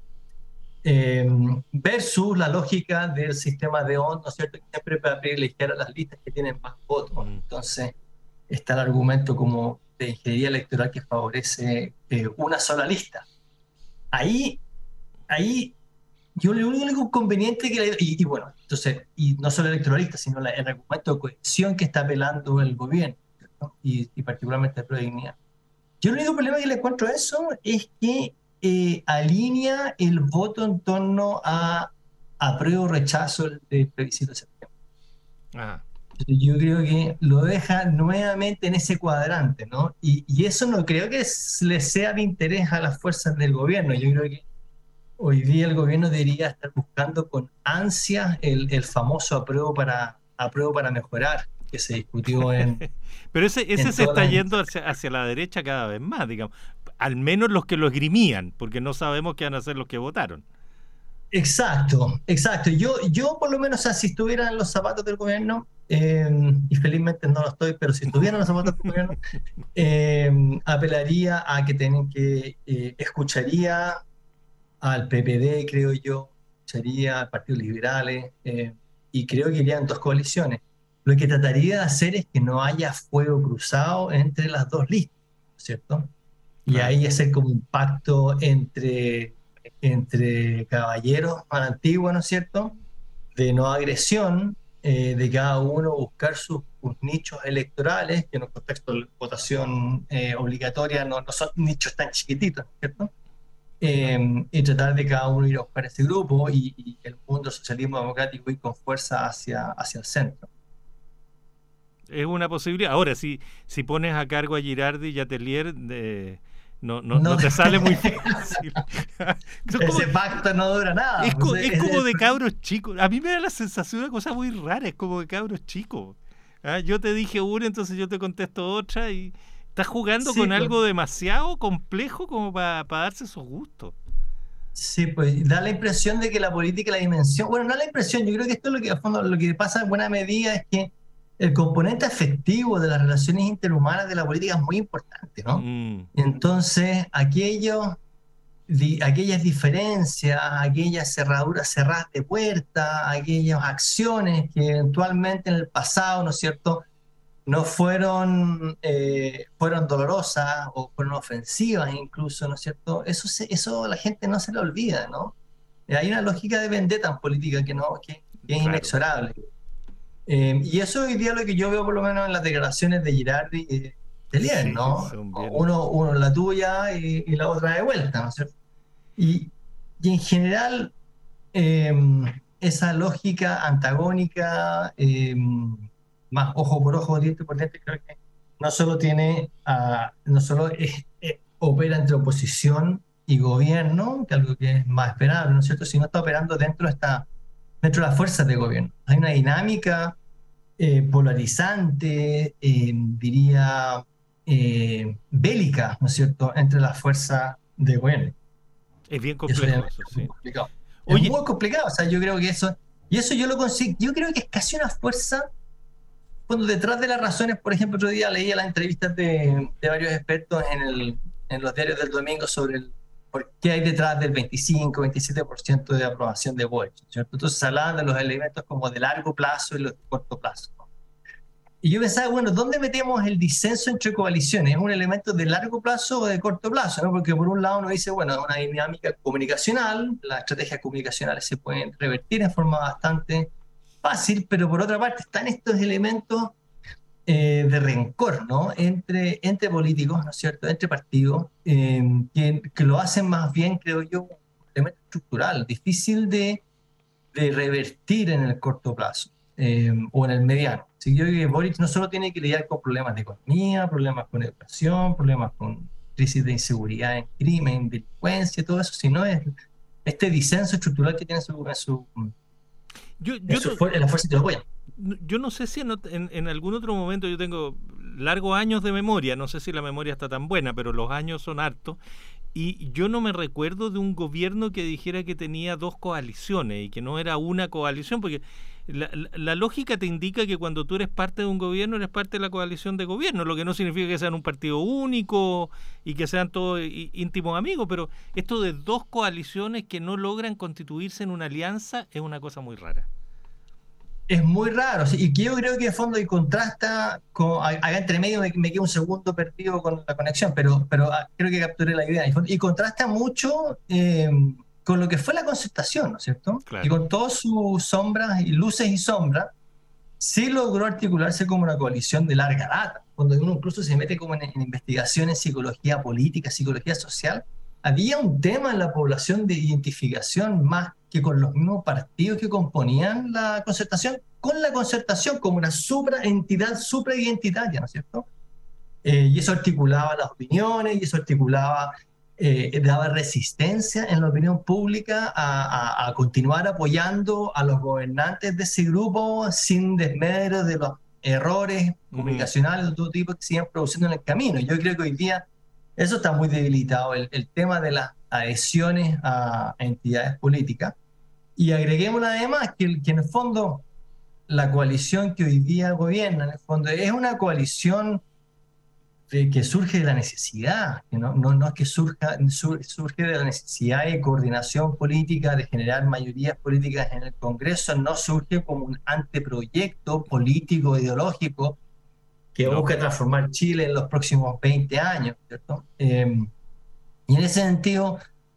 eh, versus la lógica del sistema de O N, ¿no es cierto?, que siempre para privilegiar a las listas que tienen más votos. Entonces, está el argumento como de ingeniería electoral que favorece eh, una sola lista. Ahí, ahí yo lo único inconveniente que la, y, y bueno, entonces, y no solo electoralista, sino la, el argumento de cohesión que está apelando el gobierno, ¿no? y, y particularmente el Pro Dignidad. Yo el único problema que le encuentro a eso es que eh, alinea el voto en torno a apruebo o rechazo del plebiscito de septiembre. Ajá. Yo creo que lo deja nuevamente en ese cuadrante, ¿no? Y, y eso no creo que le sea de interés a las fuerzas del gobierno. Yo creo que hoy día el gobierno debería estar buscando con ansia el, el famoso apruebo para, apruebo para mejorar, que se discutió en... Pero ese, ese se está yendo hacia, hacia la derecha cada vez más, digamos. Al menos los que lo esgrimían, porque no sabemos qué van a hacer los que votaron. Exacto, exacto. Yo, yo por lo menos, o sea, si estuviera en los zapatos del gobierno, eh, y felizmente no lo estoy, pero si estuviera en los zapatos del gobierno, eh, apelaría a que tienen que, eh, escucharía al P P D, creo yo, escucharía al Partido Liberales, eh, y creo que irían dos coaliciones. Lo que trataría de hacer es que no haya fuego cruzado entre las dos listas, ¿cierto? Y ahí hacer como un pacto entre... entre caballeros a la antigua, ¿no es cierto?, de no agresión, eh, de cada uno buscar sus, sus nichos electorales, que en un contexto de votación eh, obligatoria no, no son nichos tan chiquititos, ¿no es cierto?, eh, y tratar de cada uno ir a buscar ese grupo y, y el mundo del socialismo democrático ir con fuerza hacia, hacia el centro. Es una posibilidad. Ahora, si, si pones a cargo a Girardi y a Tellier, de... No, no, no, no te sale muy fácil. Ese pacto no dura nada. Es, pues, es, es como de cabros chicos. A mí me da la sensación de una cosa muy rara. Es como de cabros chicos. ¿Ah? Yo te dije una, entonces yo te contesto otra. Y estás jugando sí, con pues, algo demasiado complejo como para pa darse esos gustos. Sí, pues da la impresión de que la política, la dimensión, bueno, no la impresión, yo creo que esto es lo que, a fondo, lo que pasa en buena medida es que el componente afectivo de las relaciones interhumanas de la política es muy importante, ¿no? Mm. Entonces, aquellos, di, aquellas diferencias, aquellas cerraduras cerradas de puerta, aquellas acciones que eventualmente en el pasado, ¿no es cierto?, no fueron, eh, fueron dolorosas o fueron ofensivas incluso, ¿no es cierto? Eso, se, eso la gente no se le olvida, ¿no? Hay una lógica de vendetta en política que, no, que, que es Claro. inexorable. Eh, y eso hoy día es lo que yo veo por lo menos en las declaraciones de Girardi y de Telier, Sí, ¿no? son bien- Uno, uno la tuya y, y la otra de vuelta, ¿no es cierto? Y, y en general, eh, esa lógica antagónica, eh, más ojo por ojo, diente por diente, creo que no solo tiene, ah, no solo es- es- opera entre oposición y gobierno, que es algo que es más esperable, ¿no es cierto?, sino está operando dentro de esta, dentro de las fuerzas de gobierno. Hay una dinámica eh, polarizante, eh, diría eh, bélica, ¿no es cierto?, entre las fuerzas de gobierno. Es bien Y eso complejo es eso, muy sí. complicado. Oye. Es muy complicado, o sea, yo creo que eso, y eso yo lo consigo, yo creo que es casi una fuerza, cuando detrás de las razones, por ejemplo, otro día leía las entrevistas de, de varios expertos en, el, en los diarios del domingo sobre el, por qué hay detrás del veinticinco, veintisiete por ciento de aprobación de Boric, ¿cierto? Entonces hablaban de los elementos como de largo plazo y los de corto plazo, ¿no? Y yo pensaba, bueno, ¿dónde metemos el disenso entre coaliciones? ¿Es un elemento de largo plazo o de corto plazo, ¿no? Porque por un lado uno dice, bueno, es una dinámica comunicacional, las estrategias comunicacionales se pueden revertir en forma bastante fácil, pero por otra parte están estos elementos eh, de rencor, ¿no? Entre, entre políticos, ¿no es cierto?, entre partidos, eh, que, que lo hacen más bien, creo yo, un elemento estructural, difícil de, de revertir en el corto plazo eh, o en el mediano. Así que yo creo que Boric no solo tiene que lidiar con problemas de economía, problemas con educación, problemas con crisis de inseguridad en crimen, delincuencia, todo eso, sino es este disenso estructural que tiene en su... En su Yo, en, yo, su no, fuer- en la fuerza que lo apoyan. yo no sé si en, ot- en, en algún otro momento, yo tengo largos años de memoria, no sé si la memoria está tan buena, pero los años son hartos, y yo no me recuerdo de un gobierno que dijera que tenía dos coaliciones y que no era una coalición, porque la, la, la lógica te indica que cuando tú eres parte de un gobierno, eres parte de la coalición de gobierno, lo que no significa que sean un partido único y que sean todos í- íntimos amigos, pero esto de dos coaliciones que no logran constituirse en una alianza es una cosa muy rara. Es muy raro, sí, y que yo creo que de fondo y contrasta, con, acá entre medio me, me queda un segundo perdido con la conexión, pero, pero ah, creo que capturé la idea, y, fon- y contrasta mucho eh, con lo que fue la concertación, ¿no es cierto? Claro. Y con todas sus sombras y luces y sombras, sí logró articularse como una coalición de larga data, cuando uno incluso se mete como en, en investigaciones, psicología política, psicología social, había un tema en la población de identificación más que con los mismos partidos que componían la concertación, con la concertación como una supraentidad, supraidentitaria, ¿no es cierto? Eh, y eso articulaba las opiniones, y eso articulaba, eh, daba resistencia en la opinión pública a, a, a continuar apoyando a los gobernantes de ese grupo sin desmedro de los errores Ujú. comunicacionales de todo tipo que se iban produciendo en el camino. Yo creo que hoy día eso está muy debilitado, el, el tema de las adhesiones a entidades políticas. Y agreguemos además que, que en el fondo la coalición que hoy día gobierna, en el fondo, es una coalición de, que surge de la necesidad, que no, no, no es que surja, sur, surge de la necesidad de coordinación política, de generar mayorías políticas en el Congreso, no surge como un anteproyecto político, ideológico, que No. busca transformar Chile en los próximos veinte años, ¿cierto? Eh, y en ese sentido,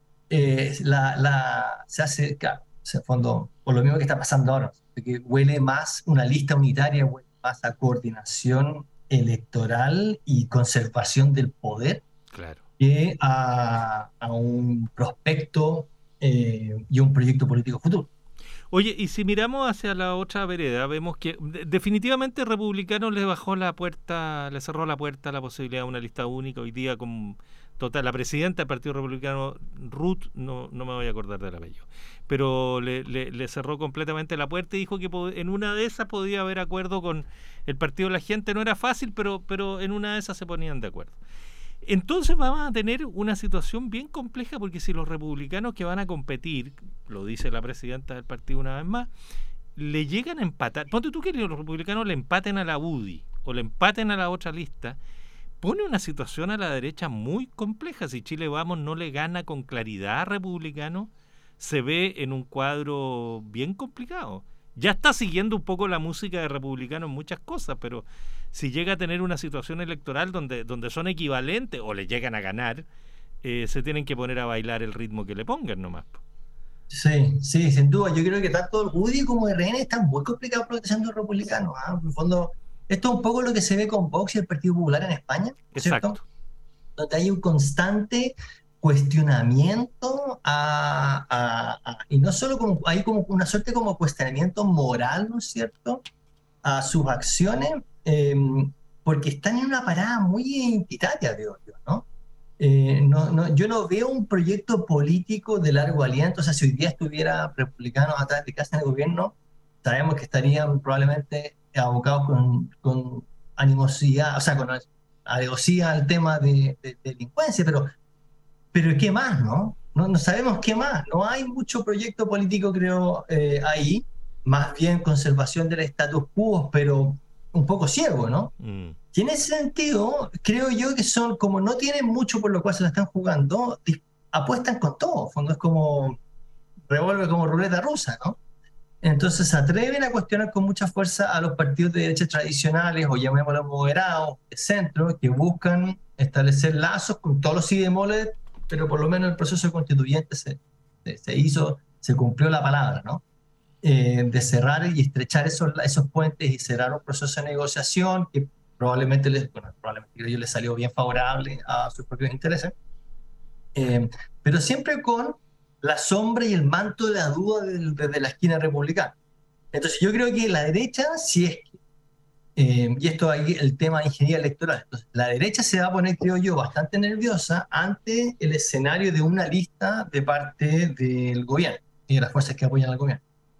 eh, la, la, se hace, claro, se fondo, por lo mismo que está pasando ahora, que huele más, una lista unitaria huele más a coordinación electoral y conservación del poder Claro. que a, a un prospecto eh, y un proyecto político futuro. Oye, y si miramos hacia la otra vereda, vemos que de- definitivamente Republicano le bajó la puerta, le cerró la puerta a la posibilidad de una lista única hoy día con total, la presidenta del Partido Republicano, Ruth, no, no me voy a acordar del apellido, pero le, le, le cerró completamente la puerta y dijo que pod- en una de esas podía haber acuerdo con el Partido de la Gente. No era fácil, pero, pero en una de esas se ponían de acuerdo. Entonces vamos a tener una situación bien compleja, porque si los republicanos que van a competir, lo dice la presidenta del partido una vez más, le llegan a empatar, ponte tú que los republicanos le empaten a la U D I o le empaten a la otra lista, pone una situación a la derecha muy compleja. Si Chile Vamos no le gana con claridad a republicanos, se ve en un cuadro bien complicado. Ya está siguiendo un poco la música de republicanos en muchas cosas, pero si llega a tener una situación electoral donde, donde son equivalentes o le llegan a ganar, eh, se tienen que poner a bailar el ritmo que le pongan nomás. Sí, sí, sin duda. Yo creo que tanto el U D I como el R N están muy complicados por lo que están los republicanos. ¿eh? En el fondo, esto es un poco lo que se ve con Vox y el Partido Popular en España, ¿cierto? Exacto. Donde hay un constante cuestionamiento a, a, a, y no solo como hay como una suerte como cuestionamiento moral, ¿no es cierto?, a sus acciones, eh, porque están en una parada muy identitaria, digo yo, ¿no? Eh, no, no, yo no veo un proyecto político de largo aliento. O sea, si hoy día estuviera republicanos atrás de casa en el gobierno, sabemos que estarían probablemente abocados con, con animosidad, o sea, con alevosía al tema de, de, de delincuencia, pero, pero ¿qué más, no? no? No sabemos qué más. No hay mucho proyecto político, creo, eh, ahí. Más bien conservación del status quo, pero un poco ciego, ¿no? Mm. Y en ese sentido, creo yo que son, como no tienen mucho por lo cual se la están jugando, apuestan con todo. En fondo es como revuelve como ruleta rusa, ¿no? Entonces se atreven a cuestionar con mucha fuerza a los partidos de derecha tradicionales, o llamémoslos moderados, de centro, que buscan establecer lazos con todos los idemoles, pero por lo menos el proceso constituyente se, se, se hizo, se cumplió la palabra, ¿no? Eh, de cerrar y estrechar esos, esos puentes y cerrar un proceso de negociación que probablemente les, bueno, probablemente creo yo les salió bien favorable a sus propios intereses, eh, pero siempre con la sombra y el manto de la duda desde de la esquina republicana. Entonces yo creo que la derecha, si es que, eh, y esto hay el tema de ingeniería electoral, entonces, la derecha se va a poner, creo yo, bastante nerviosa ante el escenario de una lista de parte del gobierno y de las fuerzas que apoyan al gobierno.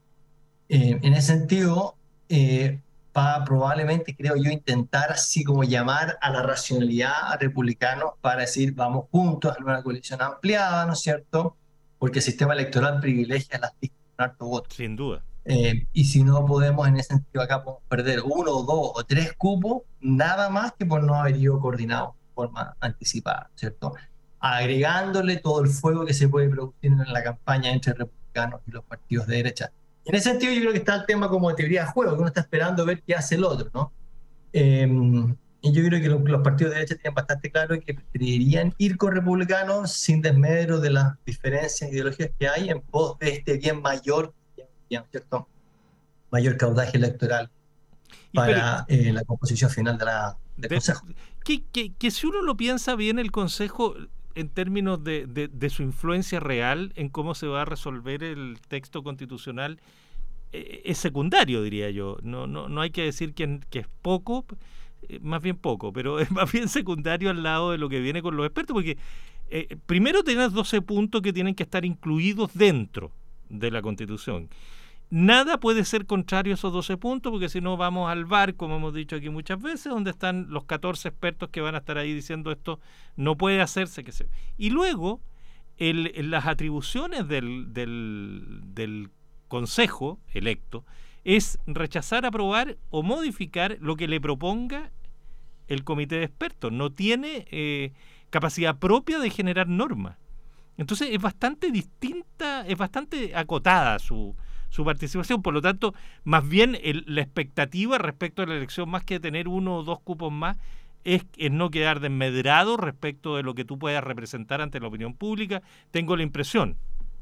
Eh, en ese sentido, eh, va probablemente, creo yo, intentar así como llamar a la racionalidad a republicanos para decir vamos juntos en una coalición ampliada, ¿no es cierto? Porque el sistema electoral privilegia las listas con harto voto. Sin duda. Eh, y si no podemos, en ese sentido, acá podemos perder uno, dos o tres cupos, nada más que por no haber ido coordinado de forma anticipada, ¿cierto? Agregándole todo el fuego que se puede producir en la campaña entre republicanos y los partidos de derecha. En ese sentido yo creo que está el tema como de teoría de juego, que uno está esperando ver qué hace el otro, ¿no? Eh, y yo creo que los, los partidos de derecha tienen bastante claro que preferirían ir con republicanos sin desmedro de las diferencias ideológicas que hay en pos de este bien mayor, ¿cierto? Mayor caudaje electoral para pero, eh, la composición final de la, del de, Consejo. Que, que, que si uno lo piensa bien, el Consejo, en términos de, de, de su influencia real en cómo se va a resolver el texto constitucional, eh, es secundario, diría yo. No, no, no hay que decir que, que es poco, eh, más bien poco, pero es más bien secundario al lado de lo que viene con los expertos, porque eh, primero tenés doce puntos que tienen que estar incluidos dentro de la Constitución. Nada puede ser contrario a esos doce puntos, porque si no vamos al V A R, como hemos dicho aquí muchas veces, donde están los catorce expertos que van a estar ahí diciendo esto no puede hacerse. Que se... Y luego, el, las atribuciones del, del, del Consejo electo es rechazar, aprobar o modificar lo que le proponga el comité de expertos. No tiene eh, capacidad propia de generar normas. Entonces es bastante distinta, es bastante acotada su... su participación, por lo tanto, más bien el, la expectativa respecto a la elección, más que tener uno o dos cupos más, es, es no quedar desmedrado respecto de lo que tú puedas representar ante la opinión pública, tengo la impresión.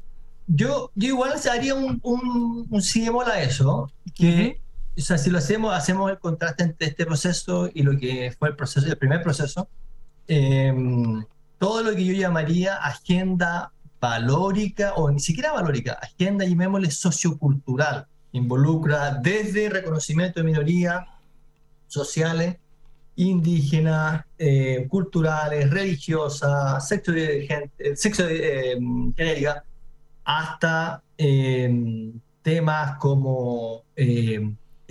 Yo, yo igual haría un, un, un símbolo a eso, que uh-huh. o sea, si lo hacemos, hacemos el contraste entre este proceso y lo que fue el proceso, el primer proceso, eh, todo lo que yo llamaría agenda valórica, o ni siquiera valórica, agenda, llamémosle sociocultural, involucra desde reconocimiento de minorías sociales, indígenas, eh, culturales, religiosas, sexo de, sexo de, eh, genérica, hasta eh, temas como eh,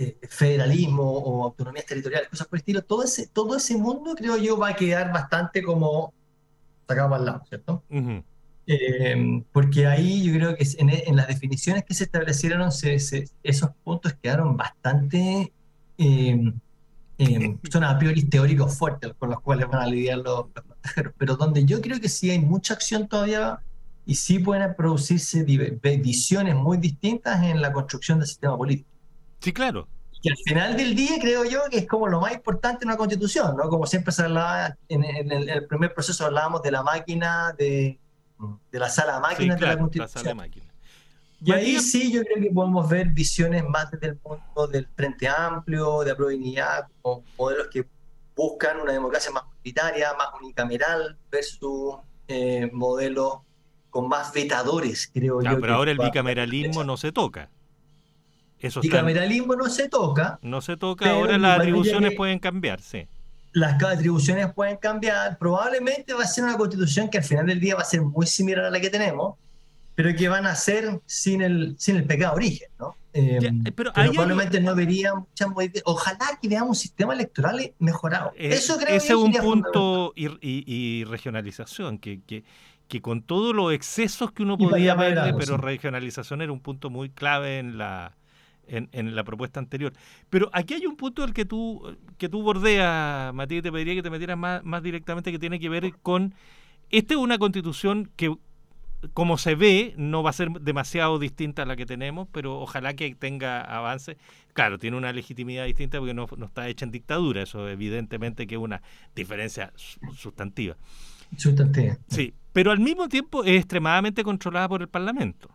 eh, federalismo o autonomías territoriales, cosas por el estilo, todo ese, todo ese mundo creo yo va a quedar bastante como sacado al lado, ¿cierto? Uh-huh. Eh, porque ahí yo creo que en, en las definiciones que se establecieron se, se, esos puntos quedaron bastante eh, eh, son a priori teóricos fuertes con los cuales van a lidiar los, los pasajeros, pero donde yo creo que sí hay mucha acción todavía y sí pueden producirse visiones muy distintas en la construcción del sistema político. Sí, claro. Y al final del día creo yo que es como lo más importante en una constitución, ¿no? Como siempre se hablaba, en, en, el, en el primer proceso hablábamos de la máquina, de, de la sala de máquinas, sí, claro, de la constitución. La sala de máquinas. Y ahí sí yo creo que podemos ver visiones más desde el punto del Frente Amplio, de Aprovinidad, como modelos que buscan una democracia más mayoritaria, más unicameral, versus eh, modelos con más vetadores, creo no, yo. Pero ahora el bicameralismo no se toca. El bicameralismo no se toca. No se toca, ahora las atribuciones pueden cambiar, sí. Las atribuciones pueden cambiar. Probablemente va a ser una constitución que al final del día va a ser muy similar a la que tenemos, pero que van a ser sin el, sin el pecado origen, ¿no? Eh, ya, pero pero probablemente hay... no vería muchas modificaciones. Ojalá que veamos un sistema electoral mejorado. Eh, Eso creo ese es un punto y, y, y regionalización, que, que, que con todos los excesos que uno podía verle, pero sí. Regionalización era un punto muy clave en la... En, en la propuesta anterior. Pero aquí hay un punto del que tú que tú bordeas, Matías, te pediría que te metieras más, más directamente, que tiene que ver con... Esta es una constitución que, como se ve, no va a ser demasiado distinta a la que tenemos, pero ojalá que tenga avance. Claro, tiene una legitimidad distinta porque no, no está hecha en dictadura, eso evidentemente que es una diferencia sustantiva. Sustantiva. Sí, pero al mismo tiempo es extremadamente controlada por el Parlamento.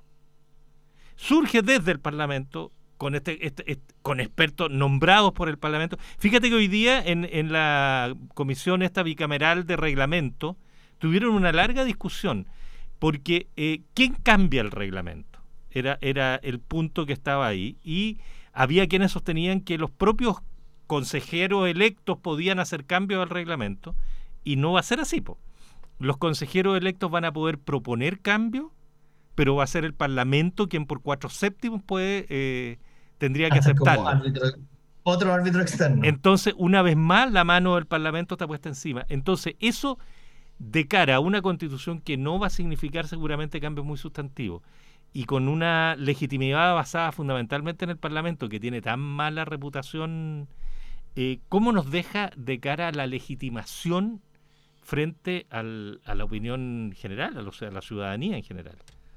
Surge desde el Parlamento con este, este, este con expertos nombrados por el Parlamento. Fíjate que hoy día en, en la comisión esta bicameral de reglamento tuvieron una larga discusión porque eh, ¿quién cambia el reglamento? Era, era el punto que estaba ahí, y había quienes sostenían que los propios consejeros electos podían hacer cambios al reglamento, y no va a ser así, po. Los consejeros electos van a poder proponer cambios, pero va a ser el Parlamento quien por cuatro séptimos puede eh, tendría que aceptarlo. Como árbitro, otro árbitro externo. Entonces, una vez más, la mano del Parlamento está puesta encima. Entonces, eso de cara a una constitución que no va a significar seguramente cambios muy sustantivos, y con una legitimidad basada fundamentalmente en el Parlamento, que tiene tan mala reputación, eh, ¿cómo nos deja de cara a la legitimación frente al, a la opinión general, a, los, a la ciudadanía en general?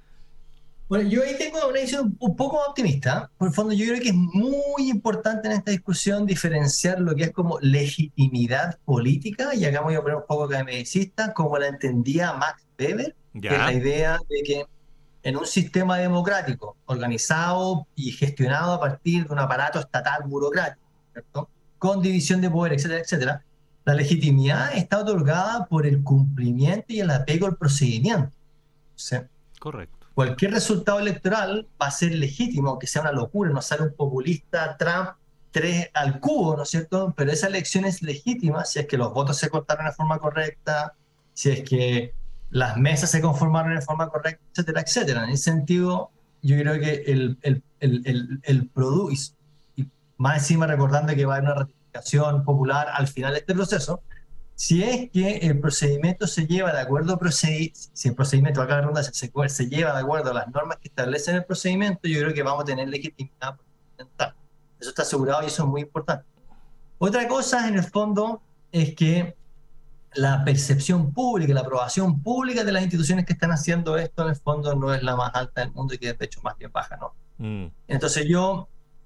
Bueno, yo ahí tengo una visión un poco más optimista. Por el fondo, yo creo que es muy importante en esta discusión diferenciar lo que es como legitimidad política, y acá voy a poner un poco academicista, como la entendía Max Weber, ya. Que es la idea de que en un sistema democrático organizado y gestionado a partir de un aparato estatal burocrático, ¿cierto?, con división de poder, etcétera, etcétera, la legitimidad está otorgada por el cumplimiento y el apego al procedimiento. ¿Sí? Correcto. Cualquier resultado electoral va a ser legítimo, aunque sea una locura, no sale un populista Trump tres al cubo, ¿no es cierto? Pero esa elección es legítima si es que los votos se contaron de forma correcta, si es que las mesas se conformaron de forma correcta, etcétera, etcétera. En ese sentido, yo creo que el, el, el, el, el producto, y más encima recordando que va a haber una ratificación popular al final de este proceso, si es que el procedimiento se lleva de acuerdo a procedi- si el procedimiento, acá la redundancia, se, se lleva de acuerdo a las normas que establecen el procedimiento, yo creo que vamos a tener legitimidad parlamentaria. Eso está asegurado y eso es muy importante. Otra cosa, en el fondo, es que la percepción pública, la aprobación pública de las instituciones que están haciendo esto, en el fondo, no es la más alta del mundo y que de hecho más bien baja, ¿no? Mm. Entonces yo,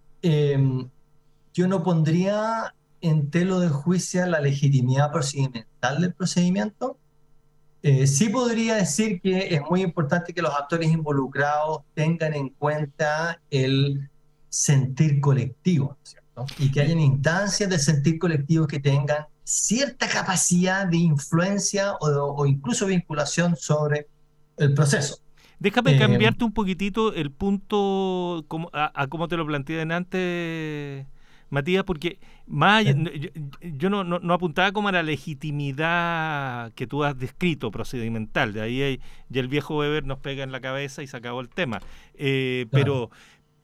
eh, yo no pondría en telo de juicio la legitimidad procedimental del procedimiento. Eh, sí podría decir que es muy importante que los actores involucrados tengan en cuenta el sentir colectivo, ¿cierto? Y que hayan instancias de sentir colectivo que tengan cierta capacidad de influencia o, o incluso vinculación sobre el proceso. Déjame eh, cambiarte un poquitito el punto como, a, a cómo te lo planteé antes, Matías, porque más allá, yo, yo no, no, no apuntaba como a la legitimidad que tú has descrito, procedimental. De ahí hay, ya el viejo Weber nos pega en la cabeza y se acabó el tema. Eh, claro. Pero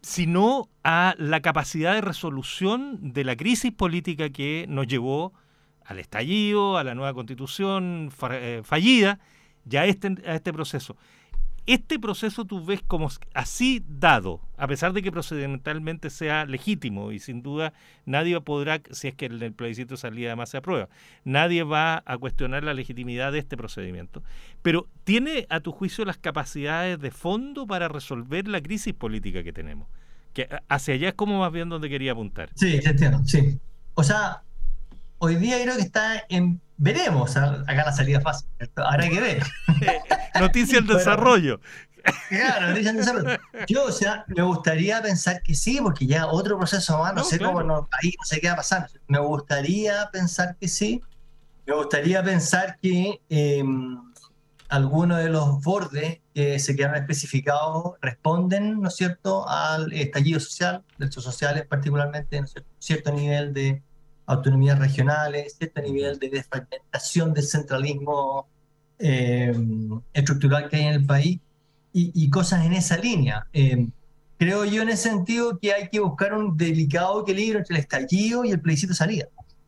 sino a la capacidad de resolución de la crisis política que nos llevó al estallido, a la nueva constitución fa- eh, fallida, y a este, a este proceso. Este proceso tú ves como así dado, a pesar de que procedimentalmente sea legítimo, y sin duda nadie podrá, si es que el, el plebiscito de salida además se aprueba, nadie va a cuestionar la legitimidad de este procedimiento, pero ¿tiene a tu juicio las capacidades de fondo para resolver la crisis política que tenemos? Que hacia allá es como más bien donde quería apuntar. Sí, te entiendo, sí. O sea, hoy día creo que está en... Veremos, acá la salida fácil, habrá que ver. Noticia en desarrollo. Claro, noticia en desarrollo. Yo, o sea, me gustaría pensar que sí, porque ya otro proceso más, no, no sé claro. cómo no, ahí no sé qué va a pasar. Me gustaría pensar que sí. Me gustaría pensar que eh, algunos de los bordes que se quedaron especificados responden, ¿no es cierto?, al estallido social, derechos sociales particularmente, ¿no es cierto?, cierto nivel de autonomías regionales, cierto nivel de desfragmentación del centralismo eh, estructural que hay en el país y, y cosas en esa línea. Eh, creo yo en ese sentido que hay que buscar un delicado equilibrio entre el estallido y el plebiscito de salida,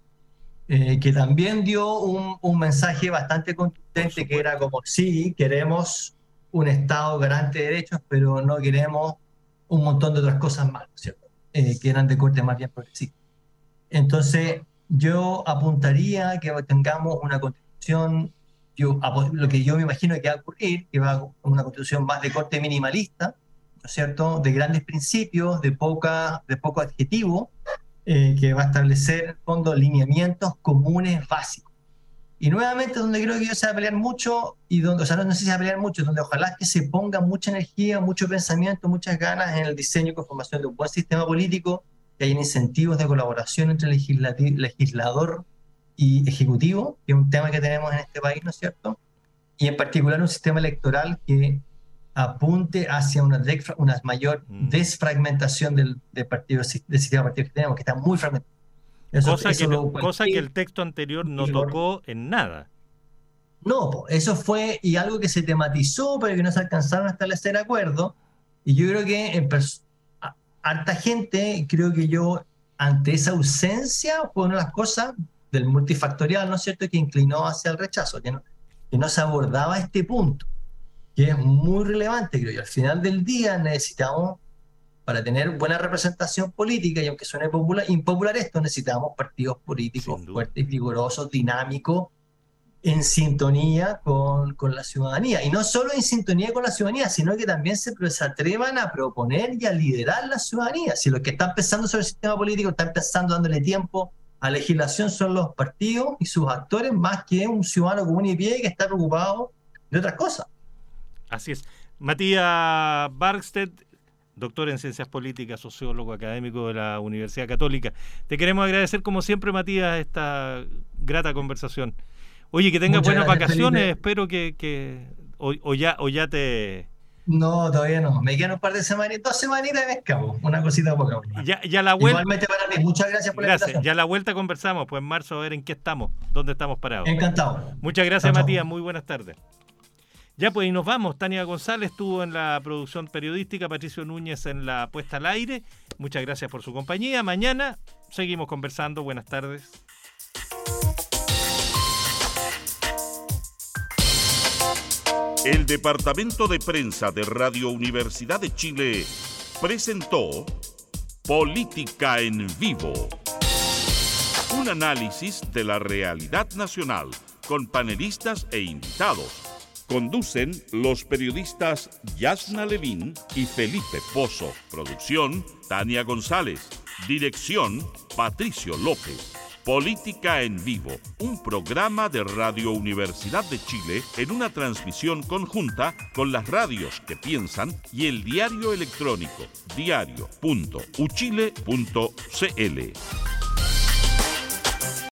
eh, que también dio un, un mensaje bastante contundente que era como, sí, queremos un Estado garante de derechos, pero no queremos un montón de otras cosas más, ¿no es cierto?, eh, que eran de corte más bien progresista. Entonces, yo apuntaría que tengamos una constitución, yo, lo que yo me imagino que va a ocurrir, que va a una constitución más de corte minimalista, ¿no es cierto?, de grandes principios, de, poca, de poco adjetivo, eh, que va a establecer, en el fondo, lineamientos comunes básicos. Y nuevamente, donde creo que yo se va a pelear mucho, y donde, o sea, no, no sé si se va a pelear mucho, donde ojalá que se ponga mucha energía, mucho pensamiento, muchas ganas en el diseño y conformación de un buen sistema político, que hay incentivos de colaboración entre legislador y ejecutivo, que es un tema que tenemos en este país, ¿no es cierto? Y en particular un sistema electoral que apunte hacia una, una mayor desfragmentación del, del, partido, del sistema de partidos que tenemos, que está muy fragmentado. Eso, cosa eso que, no, cosa que el texto anterior no tocó en nada. No, eso fue y algo que se tematizó, pero que no se alcanzaron a establecer acuerdo. Y yo creo que en persona harta gente, creo que yo, ante esa ausencia, fue una de las cosas del multifactorial, ¿no es cierto?, que inclinó hacia el rechazo, que no, que no se abordaba este punto, que es muy relevante, creo yo. Al final del día necesitamos, para tener buena representación política, y aunque suene popular, impopular esto, necesitamos partidos políticos fuertes, vigorosos, dinámicos, en sintonía con, con la ciudadanía. Y no solo en sintonía con la ciudadanía, sino que también se, se atrevan a proponer y a liderar la ciudadanía. Si los que están pensando sobre el sistema político, están pensando dándole tiempo a legislación, son los partidos y sus actores, más que un ciudadano común y pie que está preocupado de otras cosas. Así es. Matías Barkstedt, doctor en Ciencias Políticas, sociólogo académico de la Universidad Católica. Te queremos agradecer, como siempre, Matías, esta grata conversación. Oye, que tengas buenas gracias, vacaciones, Felipe. Espero que, que o, o, ya, o ya te... No, todavía no, me quedan un par de semanas, dos semanitas y me escapo, una cosita poca. Ya, ya la vuelta... Igualmente para mí, muchas gracias por gracias. la invitación. Ya la vuelta conversamos, pues en marzo a ver en qué estamos, dónde estamos parados. Encantado. Muchas gracias, chao, Matías, chao. muy buenas tardes. Ya pues, y nos vamos. Tania González estuvo en la producción periodística, Patricio Núñez en la puesta al aire. Muchas gracias por su compañía. Mañana seguimos conversando. Buenas tardes. El Departamento de Prensa de Radio Universidad de Chile presentó Política en Vivo. Un análisis de la realidad nacional con panelistas e invitados. Conducen los periodistas Yasna Levín y Felipe Pozo. Producción, Tania González. Dirección, Patricio López. Política en Vivo, un programa de Radio Universidad de Chile en una transmisión conjunta con las radios que piensan y el diario electrónico diario punto uchile punto cl.